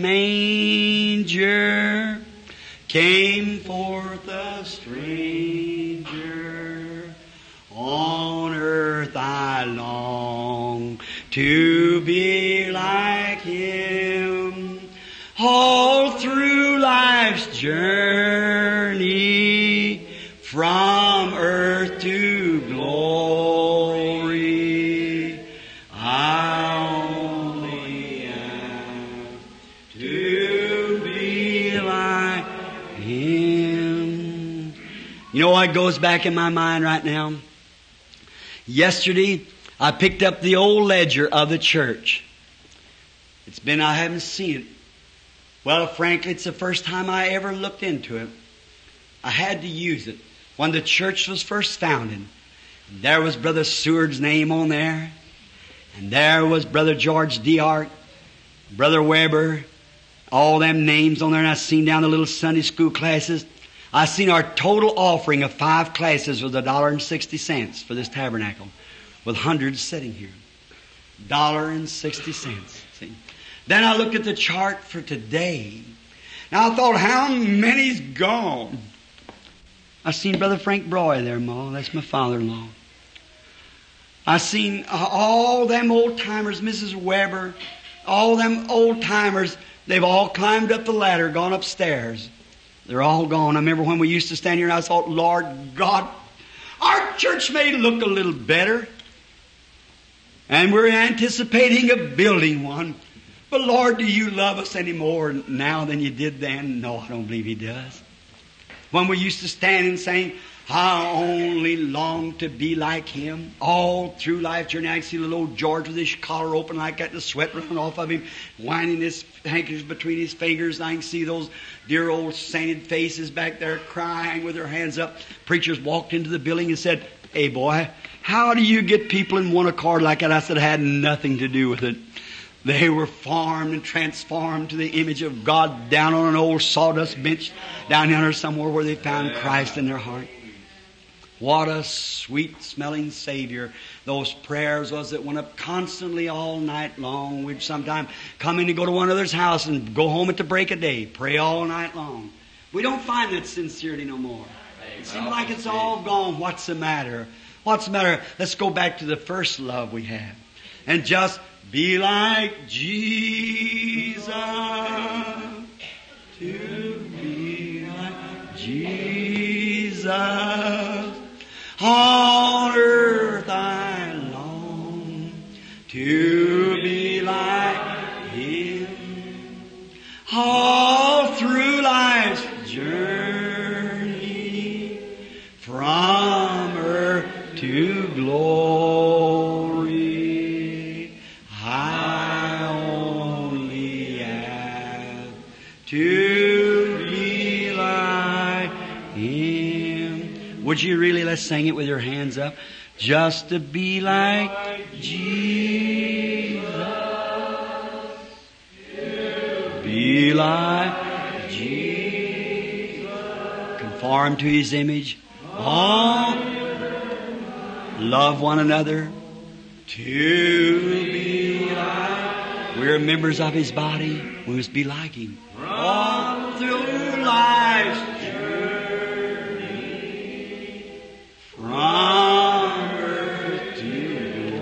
manger came forth a stranger. On earth I long to be like Him. All through life's journey, from earth to glory, I only ask to be like Him. You know what goes back in my mind right now? Yesterday, I picked up the old ledger of the church. I haven't seen it. Well, frankly, it's the first time I ever looked into it. I had to use it. When the church was first founded, there was Brother Seward's name on there. And there was Brother George D'Arc, Brother Weber, all them names on there. And I seen down the little Sunday school classes. I seen our total offering of 5 classes was $1.60 for this tabernacle, with hundreds sitting here. $1.60. See? Then I looked at the chart for today. Now I thought, how many's gone? I seen Brother Frank Broy there, Ma. That's my father-in-law. I seen all them old-timers, Mrs. Weber, all them old-timers. They've all climbed up the ladder, gone upstairs. They're all gone. I remember when we used to stand here and I thought, Lord God, our church may look a little better. And we're anticipating of building one. But Lord, do you love us any more now than you did then? No, I don't believe He does. When we used to stand and sing, I only long to be like Him. All through life journey, I can see little old George with his collar open like that, the sweat running off of him, winding his handkerchief between his fingers. And I can see those dear old sainted faces back there crying with their hands up. Preachers walked into the building and said, hey boy, how do you get people in one accord like that? I said, it had nothing to do with it. They were formed and transformed to the image of God down on an old sawdust bench down yonder somewhere where they found Christ in their heart. What a sweet smelling Savior those prayers was that went up constantly all night long. We'd sometime come in and go to one another's house and go home at the break of day. Pray all night long. We don't find that sincerity no more. It seems like it's all gone. What's the matter? What's the matter? Let's go back to the first love we had. And just be like Jesus. To be like Jesus. On earth I long to be like Him. All through life's journey, from earth to glory, I only have to be like Him. Would you really? Let's sing it with your hands up. Just to be like Jesus. Be like Jesus. Conform to His image. Oh, love one another. To be like. We're members of His body. We must be like Him. All through life's journey, from earth to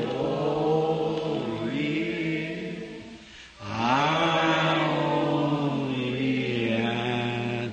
glory, I only have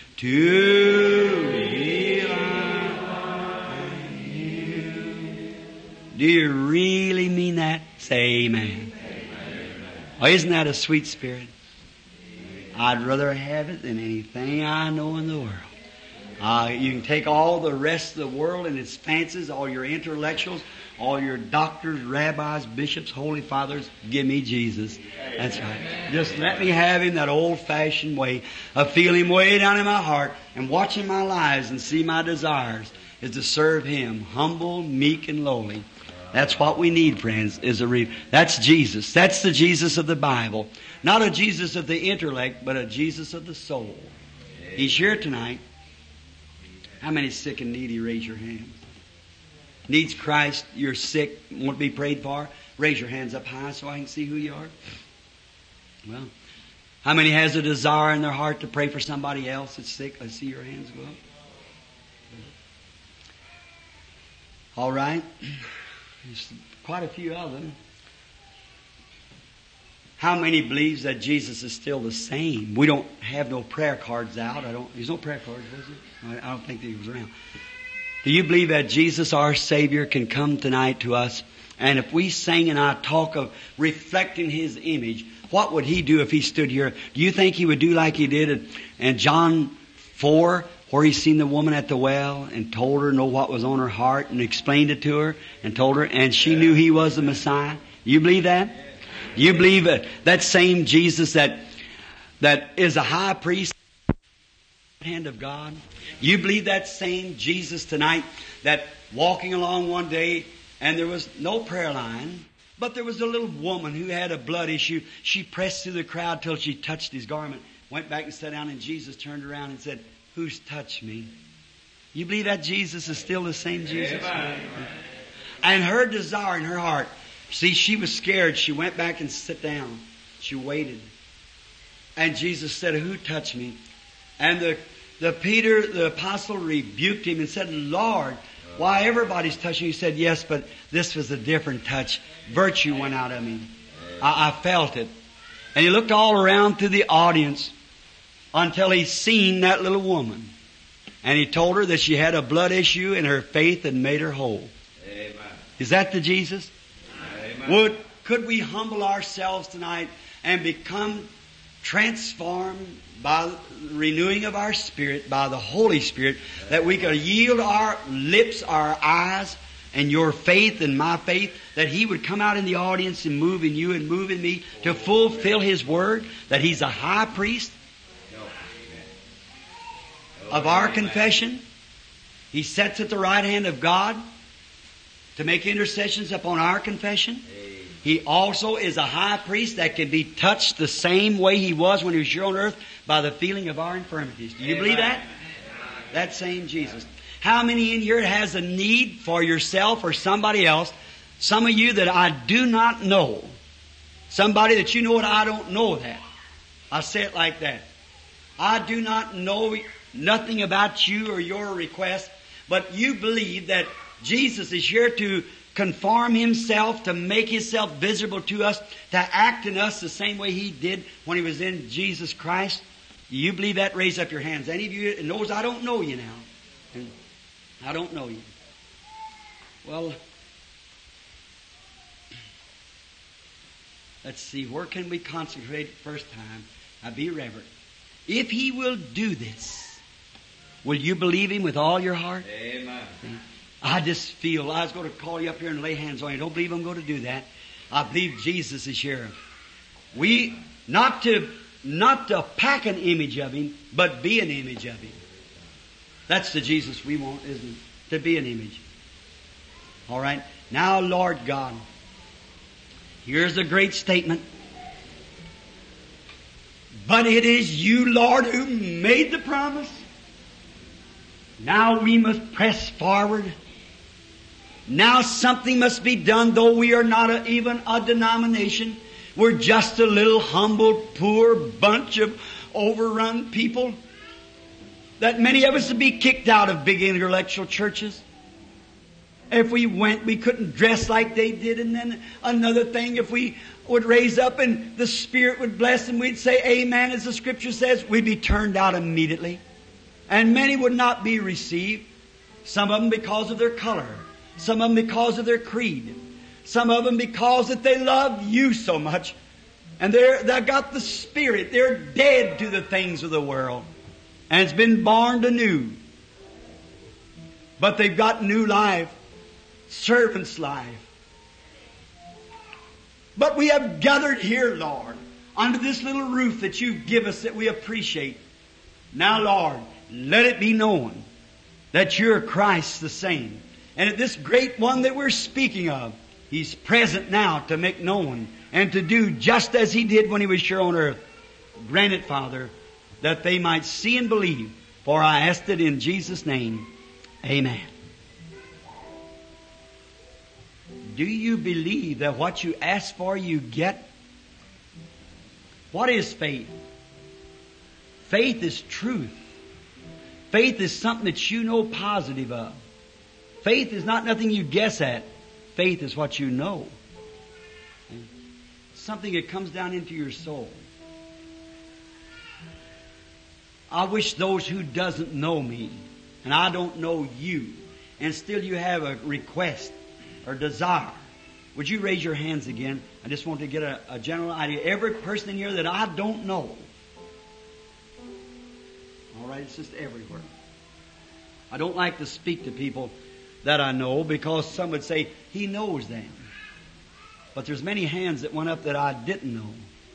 to be like Him. Do you really mean that? Say amen. Oh, isn't that a sweet spirit? I'd rather have it than anything I know in the world. You can take all the rest of the world and its fancies, all your intellectuals, all your doctors, rabbis, bishops, holy fathers. Give me Jesus. That's right. Just let me have Him that old-fashioned way of feeling Him way down in my heart and watching my lives and see my desires is to serve Him, humble, meek, and lowly. That's what we need, friends, that's Jesus. That's the Jesus of the Bible. Not a Jesus of the intellect, but a Jesus of the soul. He's here tonight. How many sick and needy? Raise your hands. Needs Christ, you're sick, want to be prayed for? Raise your hands up high so I can see who you are. Well, how many has a desire in their heart to pray for somebody else that's sick? Let's see your hands go up. All right. There's quite a few of them. How many believes that Jesus is still the same? We don't have no prayer cards out. There's no prayer cards, was there? I don't think that He was around. Do you believe that Jesus, our Savior, can come tonight to us? And if we sing and I talk of reflecting His image, what would He do if He stood here? Do you think He would do like He did in John 4, where he seen the woman at the well and told her know what was on her heart and explained it to her and told her, and she knew he was the Messiah? You believe that? You believe that same Jesus that is a high priest at the hand of God? You believe that same Jesus tonight that walking along one day and there was no prayer line, but there was a little woman who had a blood issue. She pressed through the crowd till she touched his garment, went back and sat down, and Jesus turned around and said, "Who's touched me?" You believe that Jesus is still the same Jesus? Amen. And her desire in her heart, see, she was scared. She went back and sat down. She waited. And Jesus said, "Who touched me?" And the Peter, the apostle, rebuked him and said, "Lord, why everybody's touching you?" He said, "Yes, but this was a different touch. Virtue went out of me. I felt it." And he looked all around through the audience until he seen that little woman. And he told her that she had a blood issue and her faith had made her whole. Amen. Is that the Jesus? Amen. Could we humble ourselves tonight and become transformed by the renewing of our spirit, by the Holy Spirit, that we could yield our lips, our eyes, and your faith and my faith, that He would come out in the audience and move in you and move in me to fulfill His Word, that He's a high priest of our confession. He sits at the right hand of God to make intercessions upon our confession. He also is a high priest that can be touched the same way He was when He was here on earth by the feeling of our infirmities. Do you believe that? That same Jesus. How many in here has a need for yourself or somebody else? Some of you that I do not know. Somebody that you know and I don't know that. I say it like that. I do not know nothing about you or your request, but you believe that Jesus is here to conform Himself, to make Himself visible to us, to act in us the same way He did when He was in Jesus Christ. Do you believe that? Raise up your hands. Any of you that knows I don't know you now. And I don't know you. Well, let's see. Where can we concentrate first time? Now be reverent. If He will do this, will you believe Him with all your heart? Amen. I just feel I was going to call you up here and lay hands on you. Don't believe I'm going to do that. I believe Jesus is here. We not to pack an image of Him, but be an image of Him. That's the Jesus we want, isn't it? To be an image. All right. Now, Lord God, here's a great statement. But it is you, Lord, who made the promise. Now we must press forward. Now something must be done, though we are not even a denomination. We're just a little humble, poor bunch of overrun people. That many of us would be kicked out of big intellectual churches. If we went, we couldn't dress like they did. And then another thing, if we would raise up and the Spirit would bless and we'd say amen as the Scripture says, we'd be turned out immediately. And many would not be received. Some of them because of their color. Some of them because of their creed. Some of them because that they love you so much. And they've got the Spirit. They're dead to the things of the world. And it's been born anew. But they've got new life. Servant's life. But we have gathered here, Lord, under this little roof that you give us that we appreciate. Now, Lord, let it be known that you're Christ the same. And that this great one that we're speaking of, He's present now to make known and to do just as He did when He was here on earth. Grant it, Father, that they might see and believe. For I asked it in Jesus' name. Amen. Do you believe that what you ask for you get? What is faith? Faith is truth. Faith is something that you know positive of. Faith is not nothing you guess at. Faith is what you know. Something that comes down into your soul. I wish those who doesn't know me, and I don't know you, and still you have a request or desire. Would you raise your hands again? I just want to get a general idea. Every person in here that I don't know. All right, it's just everywhere. I don't like to speak to people that I know because some would say, he knows them. But there's many hands that went up that I didn't know.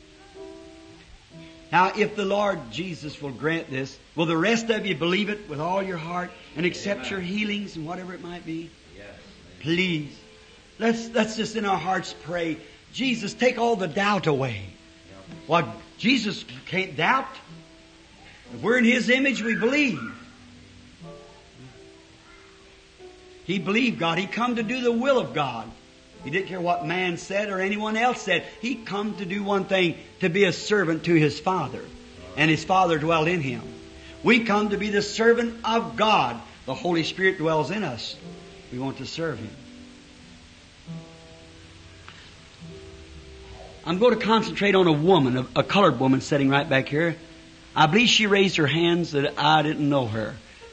Now, if the Lord Jesus will grant this, will the rest of you believe it with all your heart and accept Amen. your healings and whatever it might be? Yes. Please. Let's just in our hearts pray, Jesus, take all the doubt away. Well, Jesus can't doubt. If we're in His image, we believe. He believed God. He come to do the will of God. He didn't care what man said or anyone else said. He come to do one thing, to be a servant to His Father. And His Father dwelled in Him. We come to be the servant of God. The Holy Spirit dwells in us. We want to serve Him. I'm going to concentrate on a woman, a colored woman sitting right back here. I believe she raised her hands that I didn't know her.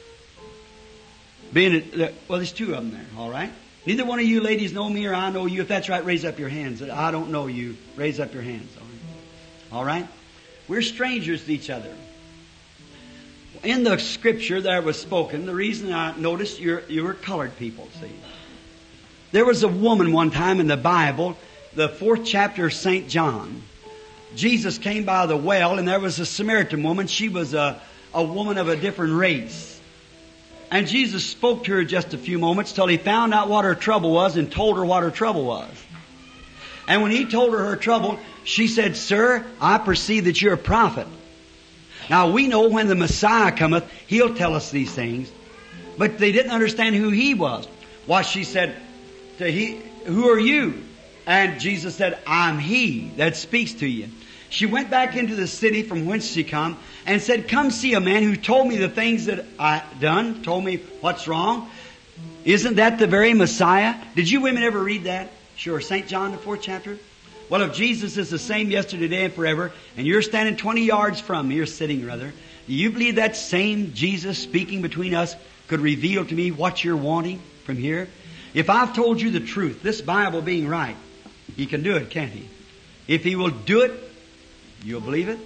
Well, there's two of them there, all right? Neither one of you ladies know me or I know you. If that's right, raise up your hands. I don't know you. Raise up your hands, all right? All right? We're strangers to each other. In the scripture that was spoken, the reason I noticed you were colored people, see. There was a woman one time in the Bible, the 4th chapter of St. John. Jesus came by the well, and there was a Samaritan woman. She was a woman of a different race. And Jesus spoke to her just a few moments till He found out what her trouble was and told her what her trouble was. And when He told her trouble, she said, "Sir, I perceive that you're a prophet." Now we know when the Messiah cometh, He'll tell us these things. But they didn't understand who He was. Why, she said, "Who are you?" And Jesus said, "I'm He that speaks to you." She went back into the city from whence she come and said, "Come see a man who told me the things that I done, told me what's wrong. Isn't that the very Messiah?" Did you women ever read that? Sure. St. John, the 4th chapter. Well, if Jesus is the same yesterday, today, and forever, and you're standing 20 yards from me, you're sitting rather, do you believe that same Jesus speaking between us could reveal to me what you're wanting from here? If I've told you the truth, this Bible being right, He can do it, can't He? If He will do it, you'll believe it?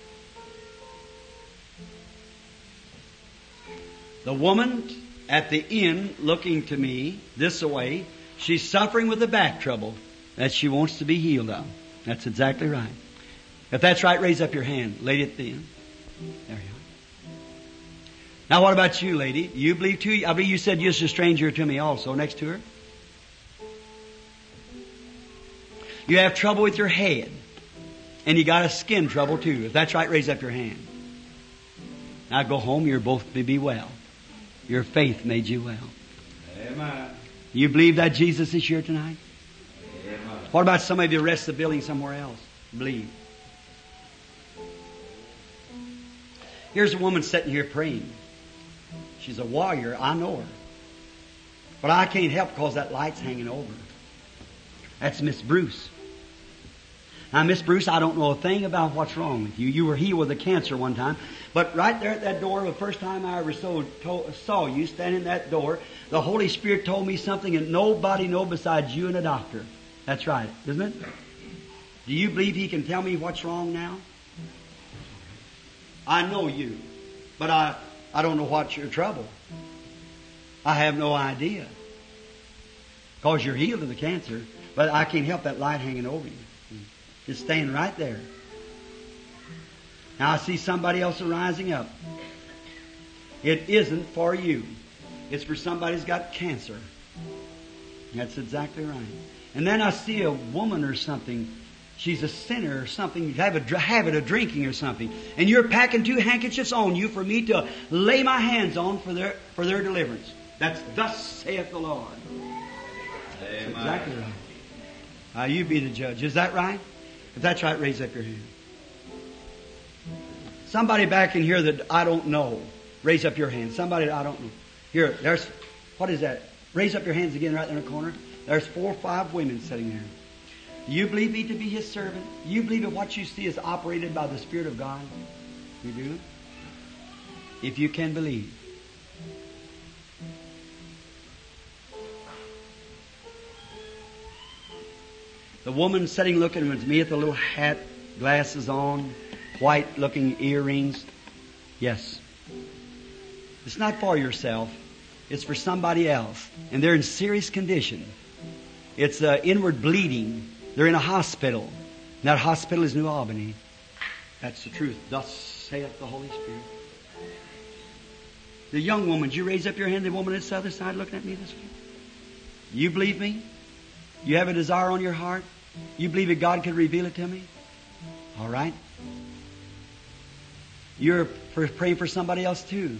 The woman at the inn looking to me this way, she's suffering with a back trouble that she wants to be healed of. That's exactly right. If that's right, raise up your hand. Lady at the inn. There you are. Now what about you, lady? Do you believe too? I believe you said you're just a stranger to me also, next to her. You have trouble with your head. And you got a skin trouble too. If that's right, raise up your hand. Now go home, you're both to be well. Your faith made you well. Amen. You believe that Jesus is here tonight? Amen. What about somebody of the rest of the building somewhere else? Believe. Here's a woman sitting here praying. She's a warrior. I know her. But I can't help because that light's hanging over her. That's Miss Bruce. Now, Miss Bruce, I don't know a thing about what's wrong with you. You were healed with a cancer one time. But right there at that door, the first time I ever saw you standing at that door, the Holy Spirit told me something that nobody knows besides you and a doctor. That's right, isn't it? Do you believe He can tell me what's wrong now? I know you, but I don't know what's your trouble. I have no idea. Because you're healed of the cancer, but I can't help that light hanging over you. It's staying right there. Now I see somebody else rising up. It isn't for you. It's for somebody who's got cancer. That's exactly right. And then I see a woman or something. She's a sinner or something. You have a habit of drinking or something. And you're packing 2 handkerchiefs on you for me to lay my hands on for their deliverance. That's thus saith the Lord. That's exactly right. Now you be the judge. Is that right? If that's right, raise up your hand. Somebody back in here that I don't know, raise up your hand. Somebody that I don't know. Here, what is that? Raise up your hands again right there in the corner. There's 4 or 5 women sitting there. Do you believe me to be His servant? Do you believe that what you see is operated by the Spirit of God? You do? If you can believe. The woman sitting looking at me with a little hat, glasses on, white looking earrings. Yes. It's not for yourself. It's for somebody else. And they're in serious condition. It's inward bleeding. They're in a hospital. And that hospital is New Albany. That's the truth. Thus saith the Holy Spirit. The young woman, did you raise up your hand? The woman at the other side looking at me this way. You believe me? You have a desire on your heart? You believe that God could reveal it to me? All right. You're praying for somebody else too.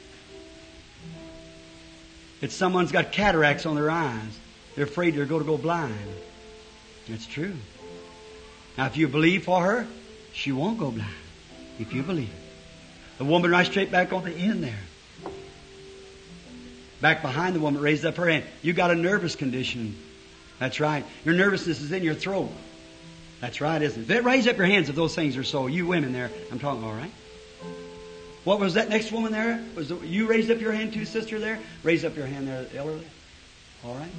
It's someone's got cataracts on their eyes. They're afraid they're going to go blind. That's true. Now if you believe for her, she won't go blind. If you believe it. The woman right straight back on the end there. Back behind the woman raised up her hand. You got a nervous condition. That's right. Your nervousness is in your throat. That's right, isn't it? Raise up your hands if those things are so. You women there, I'm talking, all right? What was that next woman there? You raised up your hand too, sister there? Raise up your hand there, elderly. All right?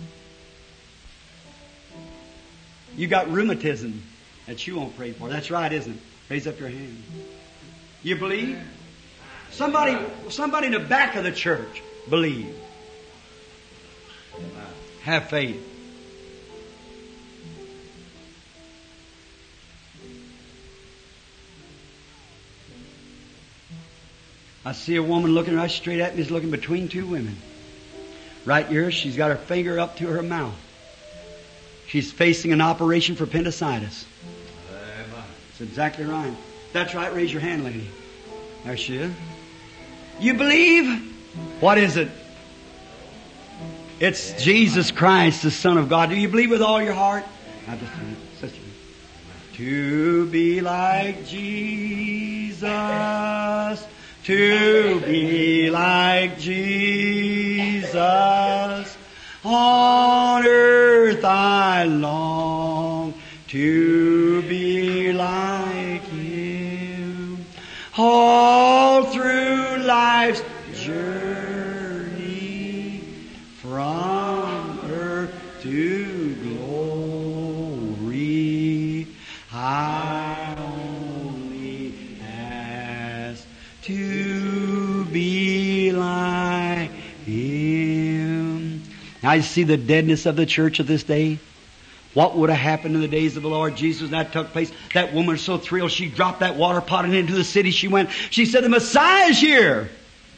You got rheumatism that you won't pray for. That's right, isn't it? Raise up your hand. You believe? Somebody in the back of the church believe. Have faith. I see a woman looking right straight at me. Is looking between two women. Right here, she's got her finger up to her mouth. She's facing an operation for appendicitis. That's exactly right. That's right. Raise your hand, lady. There she is. You believe? What is it? It's Jesus Christ, the Son of God. Do you believe with all your heart? Now just a minute, sister. To be like Jesus, to be like Jesus, on earth I long to be like Him. All through life's journey, from earth to glory, I only ask to be like Him. Now you see the deadness of the church of this day. What would have happened in the days of the Lord Jesus when that took place? That woman was so thrilled, she dropped that water pot and into the city she went. She said, the Messiah is here.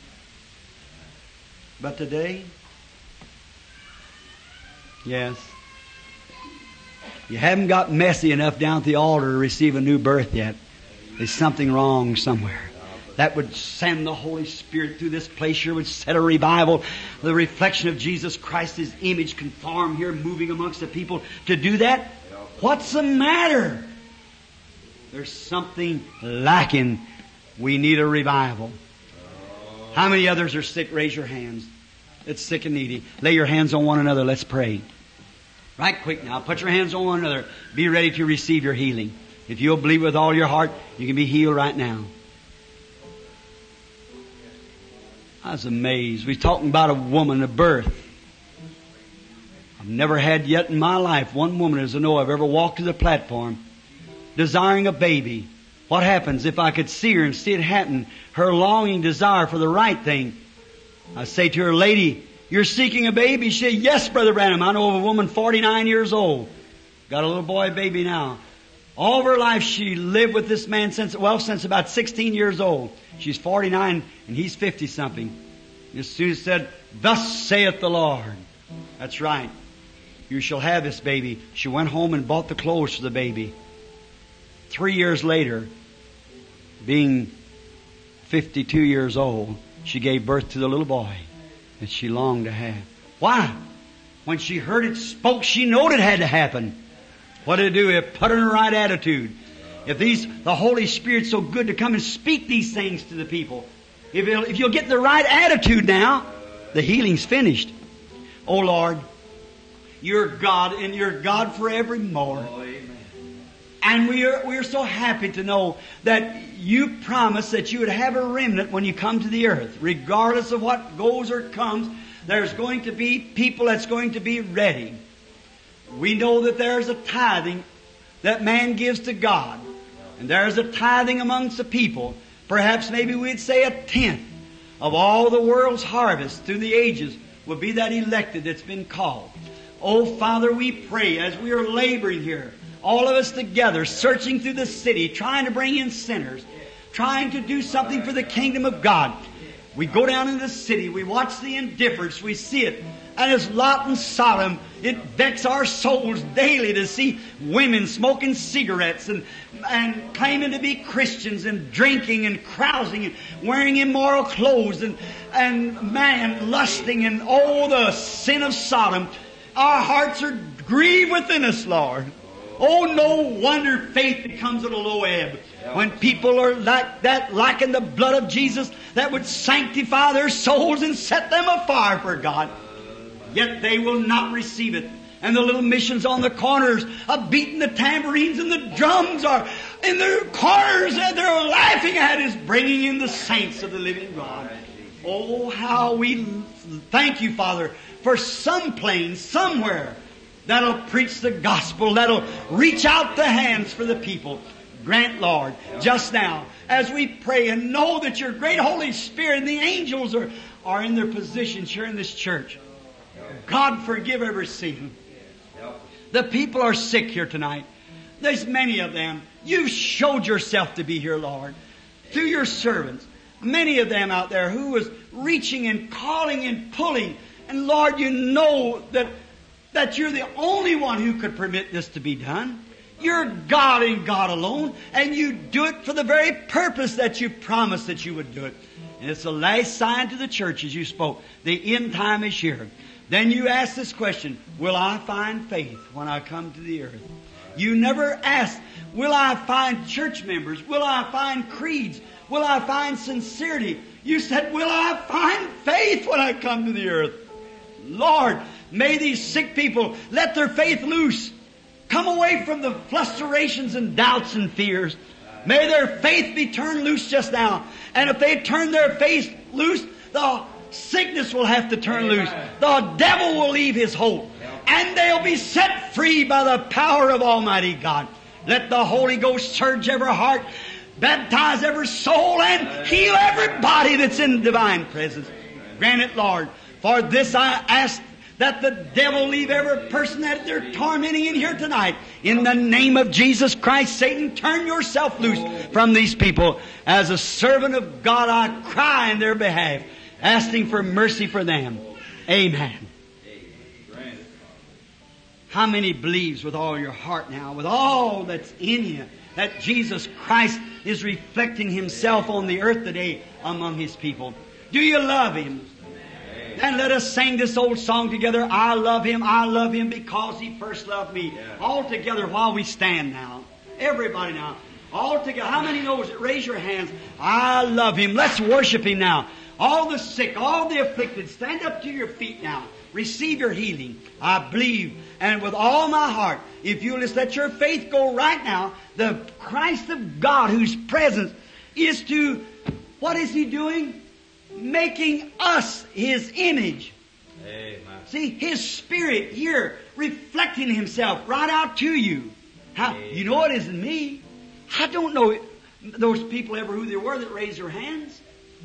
But today, yes, you haven't got messy enough down at the altar to receive a new birth yet. There's something wrong somewhere. That would send the Holy Spirit through this place here, would set a revival. The reflection of Jesus Christ, His image conformed here, moving amongst the people. To do that, what's the matter? There's something lacking. We need a revival. How many others are sick? Raise your hands. It's sick and needy. Lay your hands on one another. Let's pray. Right quick now. Put your hands on one another. Be ready to receive your healing. If you'll believe with all your heart, you can be healed right now. I was amazed. We're talking about a woman, a birth. I've never had yet in my life one woman as I know I've ever walked to the platform desiring a baby. What happens if I could see her and see it happen? Her longing desire for the right thing. I say to her, lady, you're seeking a baby? She said, yes, Brother Branham. I know of a woman 49 years old. Got a little boy baby now. All of her life she lived with this man since about 16 years old. She's 49 and he's 50-something. As soon as said, thus saith the Lord. That's right. You shall have this baby. She went home and bought the clothes for the baby. 3 years later, being 52 years old, she gave birth to the little boy that she longed to have. Why? When she heard it spoke, she knew it had to happen. What did it do? It put her in the right attitude. If the Holy Spirit's so good to come and speak these things to the people, if you'll get the right attitude now, the healing's finished. Oh Lord, you're God and you're God forevermore. Oh, amen. And we are so happy to know that you promised that you would have a remnant when you come to the earth. Regardless of what goes or comes, there's going to be people that's going to be ready. We know that there's a tithing that man gives to God. And there's a tithing amongst the people. Perhaps maybe we'd say a tenth of all the world's harvest through the ages will be that elected that's been called. Oh, Father, we pray as we are laboring here, all of us together, searching through the city, trying to bring in sinners, trying to do something for the kingdom of God. We go down in the city, we watch the indifference, we see it. And as Lot and Sodom, it vexes our souls daily to see women smoking cigarettes and claiming to be Christians and drinking and carousing and wearing immoral clothes and man lusting and oh, the sin of Sodom. Our hearts are grieved within us, Lord. Oh, no wonder faith becomes at a low ebb. When people are like that, lacking the blood of Jesus that would sanctify their souls and set them afire for God. Yet they will not receive it. And the little missions on the corners are beating the tambourines and the drums are in their corners and they're laughing at is bringing in the saints of the living God. Oh, how we thank you, Father, for some place, somewhere, that'll preach the gospel, that'll reach out the hands for the people. Grant, Lord, just now, as we pray and know that your great Holy Spirit and the angels are in their positions here in this church. God, forgive every sin. The people are sick here tonight. There's many of them. You showed yourself to be here, Lord, through your servants. Many of them out there who was reaching and calling and pulling. And Lord, you know that you're the only one who could permit this to be done. You're God and God alone, and you do it for the very purpose that you promised that you would do it. And it's the last sign to the church as you spoke. The end time is here. Then you ask this question, will I find faith when I come to the earth? You never asked, will I find church members? Will I find creeds? Will I find sincerity? You said, will I find faith when I come to the earth? Lord, may these sick people let their faith loose. Come away from the frustrations and doubts and fears. May their faith be turned loose just now. And if they turn their faith loose, the sickness will have to turn loose. The devil will leave his hold. And they'll be set free by the power of Almighty God. Let the Holy Ghost surge every heart, baptize every soul, and heal everybody that's in divine presence. Grant it, Lord. For this I ask that the devil leave every person that they're tormenting in here tonight. In the name of Jesus Christ, Satan, turn yourself loose from these people. As a servant of God, I cry in their behalf, asking for mercy for them. Amen. How many believes with all your heart now, with all that's in you, that Jesus Christ is reflecting Himself on the earth today among His people? Do you love Him? And let us sing this old song together. I love Him because He first loved me. Yeah. All together while we stand now. Everybody now. All together. How many knows it? Raise your hands. I love Him. Let's worship Him now. All the sick, all the afflicted, stand up to your feet now. Receive your healing. I believe, and with all my heart, if you'll just let your faith go right now, the Christ of God whose presence is to, what is He doing? Making us His image. Amen. See, His Spirit here reflecting Himself right out to you. How, you know it isn't me. I don't know those people ever who they were that raised their hands.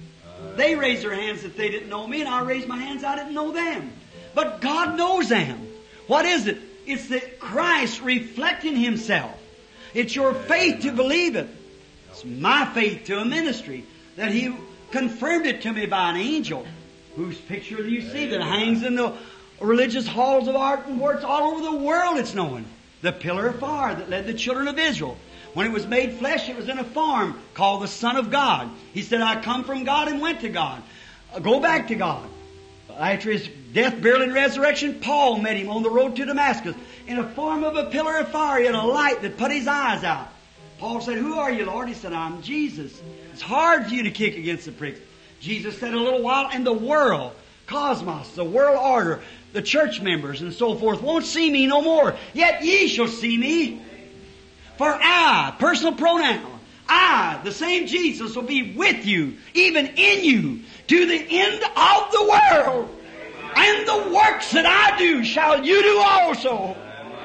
They raised their hands if they didn't know me, and I raised my hands, I didn't know them. But God knows them. What is it? It's that Christ reflecting Himself. It's your faith to believe it. It's my faith to a ministry that He confirmed it to me by an angel whose picture you see that hangs in the religious halls of art and works all over the world. It's known. The pillar of fire that led the children of Israel. When it was made flesh, it was in a form called the Son of God. He said, I come from God and went to God. Go back to God. After His death, burial, and resurrection, Paul met Him on the road to Damascus in a form of a pillar of fire. He had a light that put his eyes out. Paul said, who are you, Lord? He said, I'm Jesus. It's hard for you to kick against the pricks. Jesus said a little while, and the world, cosmos, the world order, the church members and so forth won't see me no more. Yet ye shall see me. For I, personal pronoun, I, the same Jesus, will be with you, even in you, to the end of the world. And the works that I do shall you do also.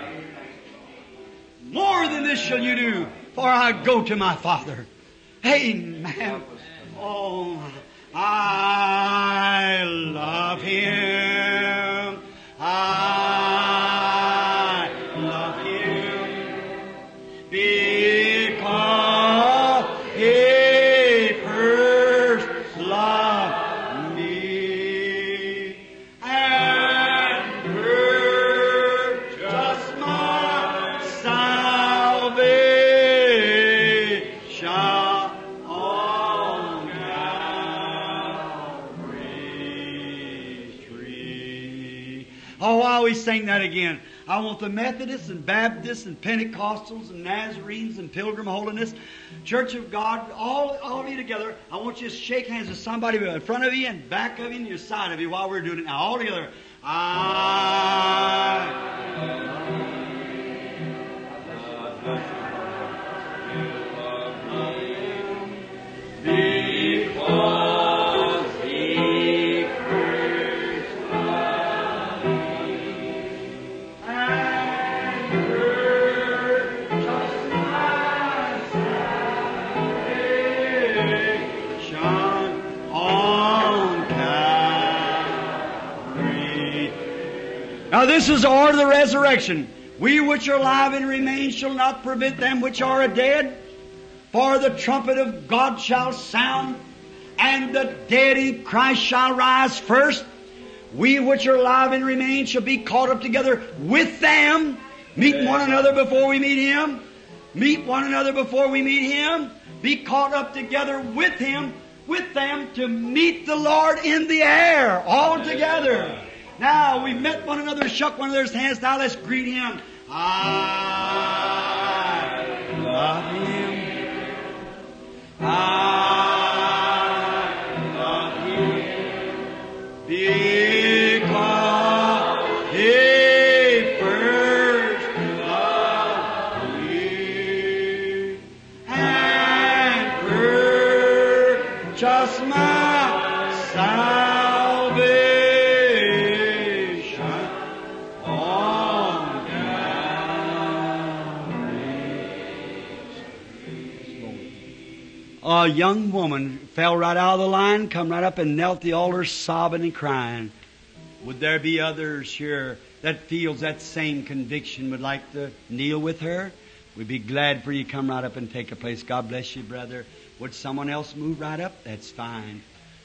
More than this shall you do, for I go to my Father. Amen. Oh, I love Him. I love Him because He first loved me and purchased my salvation on Calvary's tree. Oh, I always sing that again. I want the Methodists and Baptists and Pentecostals and Nazarenes and Pilgrim Holiness, Church of God, all of you together. I want you to shake hands with somebody in front of you and back of you and your side of you while we're doing it now. All together. Because He first loved me and purchased my salvation on Calvary. Now this is the order of the resurrection. We which are alive and remain shall not prevent them which are dead. For the trumpet of God shall sound, and the dead in Christ shall rise first. We which are alive and remain shall be caught up together with them. Meet one another before we meet Him. Meet one another before we meet Him. Be caught up together with Him, with them, to meet the Lord in the air, all together. Now, we've met one another, shook one another's hands. Now let's greet Him. I love Him. I love Him because He first loved me and purchased my salvation on a young woman fell right out of the line, come right up and knelt at the altar sobbing and crying. Would there be others here that feels that same conviction, would like to kneel with her? We'd be glad for you to come right up and take a place. God bless you, brother. Would someone else move right up? That's fine.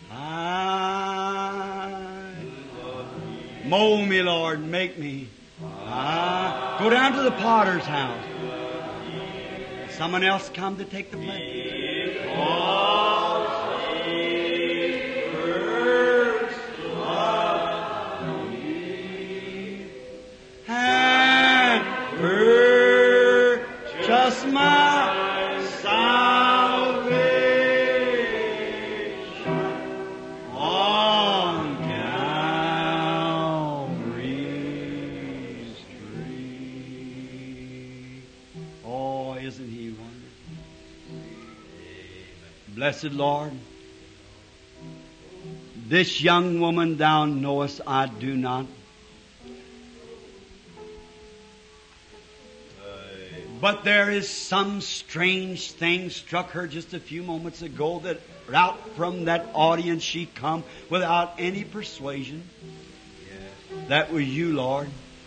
Mold me, Lord, make me. Go down to the potter's house. Someone else come to take the place. Because He first loved me and purchased my salvation on Calvary's tree. Oh, isn't He wonderful? Blessed Lord, this young woman Thou knowest I do not. But there is some strange thing struck her just a few moments ago that out from that audience she come without any persuasion. That was you, Lord.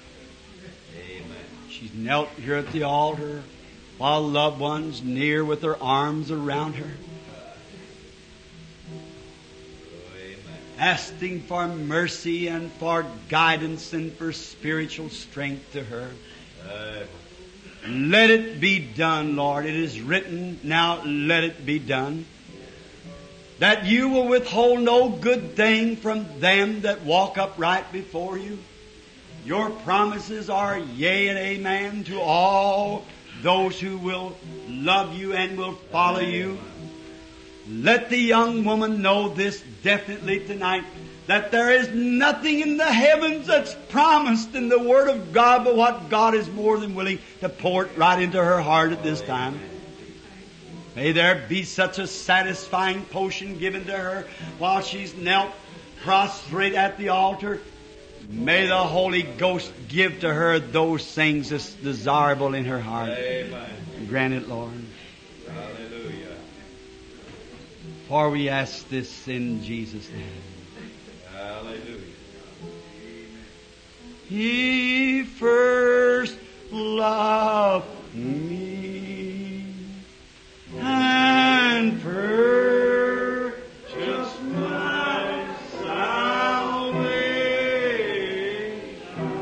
She's knelt here at the altar while loved ones near with their arms around her, asking for mercy and for guidance and for spiritual strength to her. Let it be done, Lord. It is written, now let it be done. That you will withhold no good thing from them that walk upright before you. Your promises are yea and amen to all those who will love you and will follow you. Let the young woman know this definitely tonight, that there is nothing in the heavens that's promised in the Word of God, but what God is more than willing to pour it right into her heart at this time. May there be such a satisfying potion given to her while she's knelt prostrate at the altar. May the Holy Ghost give to her those things that's desirable in her heart. Amen. Grant it, Lord. Hallelujah. For we ask this in Jesus' name. Hallelujah. He first loved me and purchased my salvation.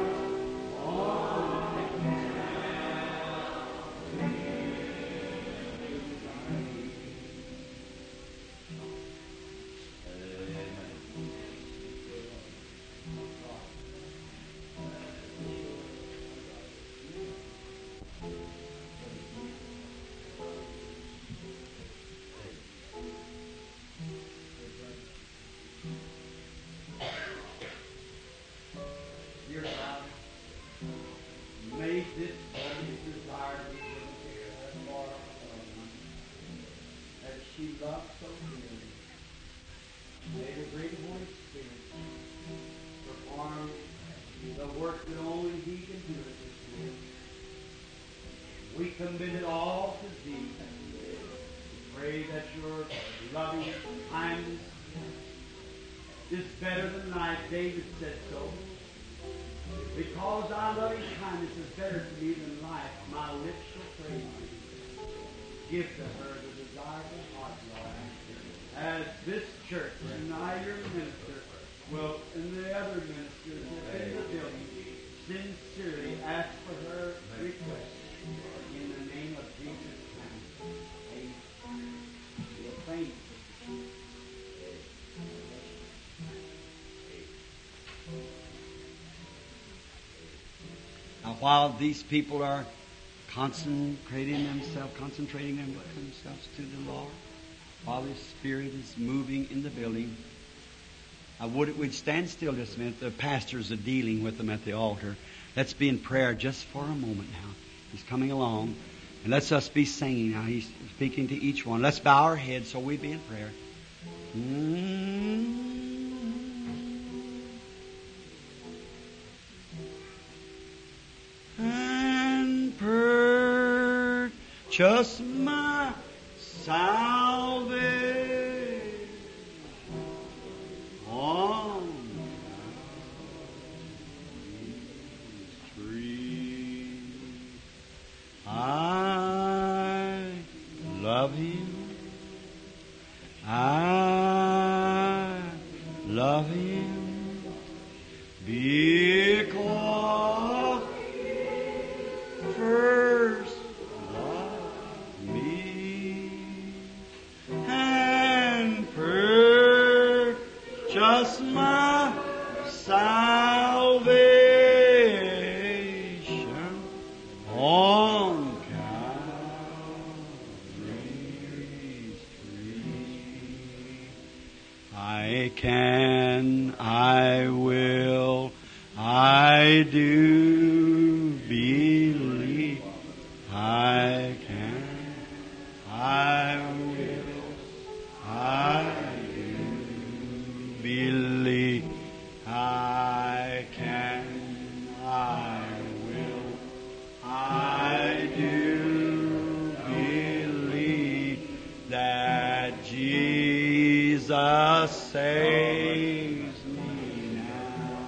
Dear God, may this very desire be given to her for our Son, that she loves so dearly. May the great Holy Spirit perform the work that only He can do at this time. We commit it all to Thee. We pray that Your loving kindness is better than life. David said so. Because Thy loving kindness is better to me than life, my lips shall praise Thee. Give to her the desire of her heart, Lord. As this church and I, Your minister, will, and the other ministers in the building, sincerely ask for her request. In the name of Jesus Christ. Amen. We'll thank You. Now, while these people are concentrating themselves to the Lord, while His Spirit is moving in the building, we'd stand still just a minute. The pastors are dealing with them at the altar. Let's be in prayer just for a moment now. He's coming along. And let's us be singing now. He's speaking to each one. Let's bow our heads so we be in prayer. And purchase my salvation on the tree. I love Him. I love Him because first loved me and purchased my salvation on Calvary's tree. I can, I will, I do believe. I can, I will, I do believe. I can, I will, I do believe that Jesus saves me now.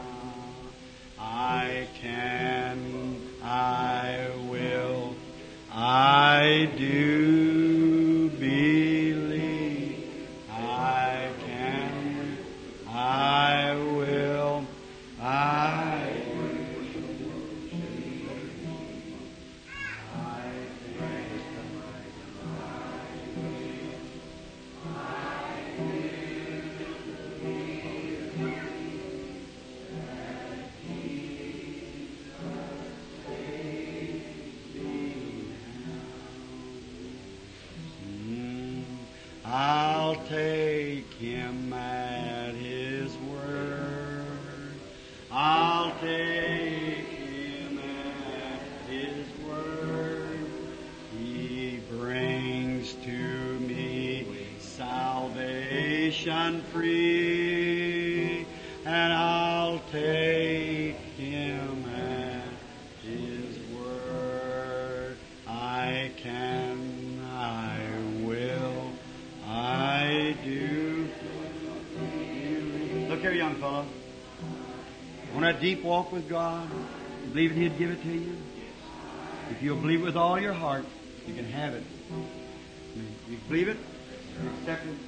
I can, I will, I do believe. I can, I will, I I'll take Him at His word. I'll take Him at His word. He brings to me salvation free, and I'll take Him at His word. I can, I will, I here, young fellow? On that deep walk with God, you believe that He'd give it to you? If you'll believe it with all your heart, you can have it. You believe it? You accept it?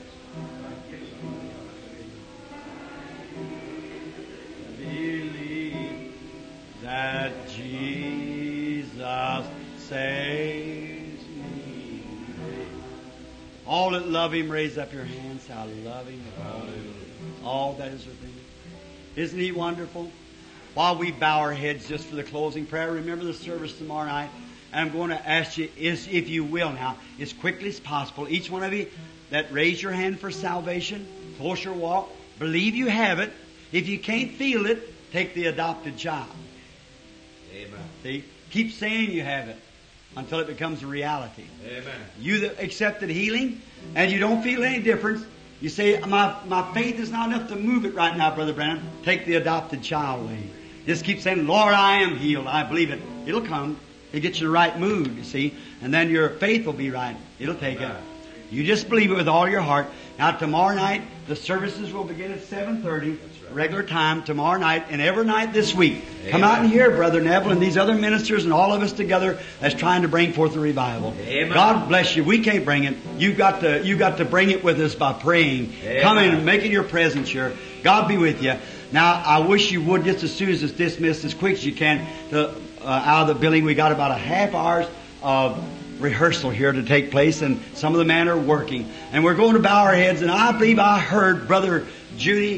Believe that Jesus saves me. All that love Him, raise up your hands. I love Him. All that is within me. Isn't He wonderful? While we bow our heads just for the closing prayer, remember the service tomorrow night. And I'm going to ask you, if you will now, as quickly as possible, each one of you that raise your hand for salvation, close your walk, believe you have it. If you can't feel it, take the adopted child. Amen. See? Keep saying you have it until it becomes a reality. Amen. You that accepted healing and you don't feel any difference, you say, my faith is not enough to move it right now, Brother Branham. Take the adopted child away. Just keep saying, Lord, I am healed. I believe it. It'll come. It gets you the right mood, you see. And then your faith will be right. It'll take it. You just believe it with all your heart. Now tomorrow night, the services will begin at 7:30, regular time tomorrow night, and every night this week. Amen. Come out and hear Brother Neville and these other ministers and all of us together that's trying to bring forth a revival. Amen. God bless you. We can't bring it. You've got to bring it with us by praying. Amen. Coming and making your presence here. God be with you. Now, I wish you would, just as soon as it's dismissed, as quick as you can, out of the building. We got about a half hour's of rehearsal here to take place, and some of the men are working. And we're going to bow our heads, and I believe I heard Brother Judy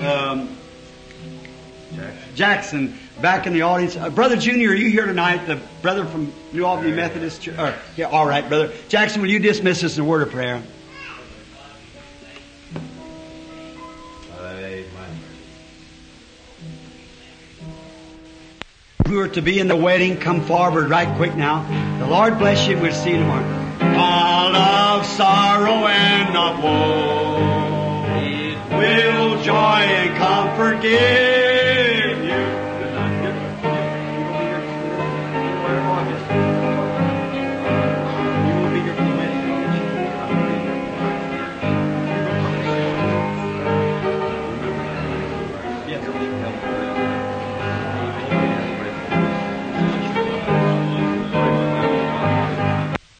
Jackson back in the audience. Brother Junior, are you here tonight? The brother from New Albany Methodist Church. Yeah, all right, Brother Jackson, will you dismiss us in a word of prayer? Who are to be in the wedding, come forward right quick now. The Lord bless you. We'll see you tomorrow. All of sorrow and of woe, it will joy and comfort give you. You will be here for the wedding. Yes.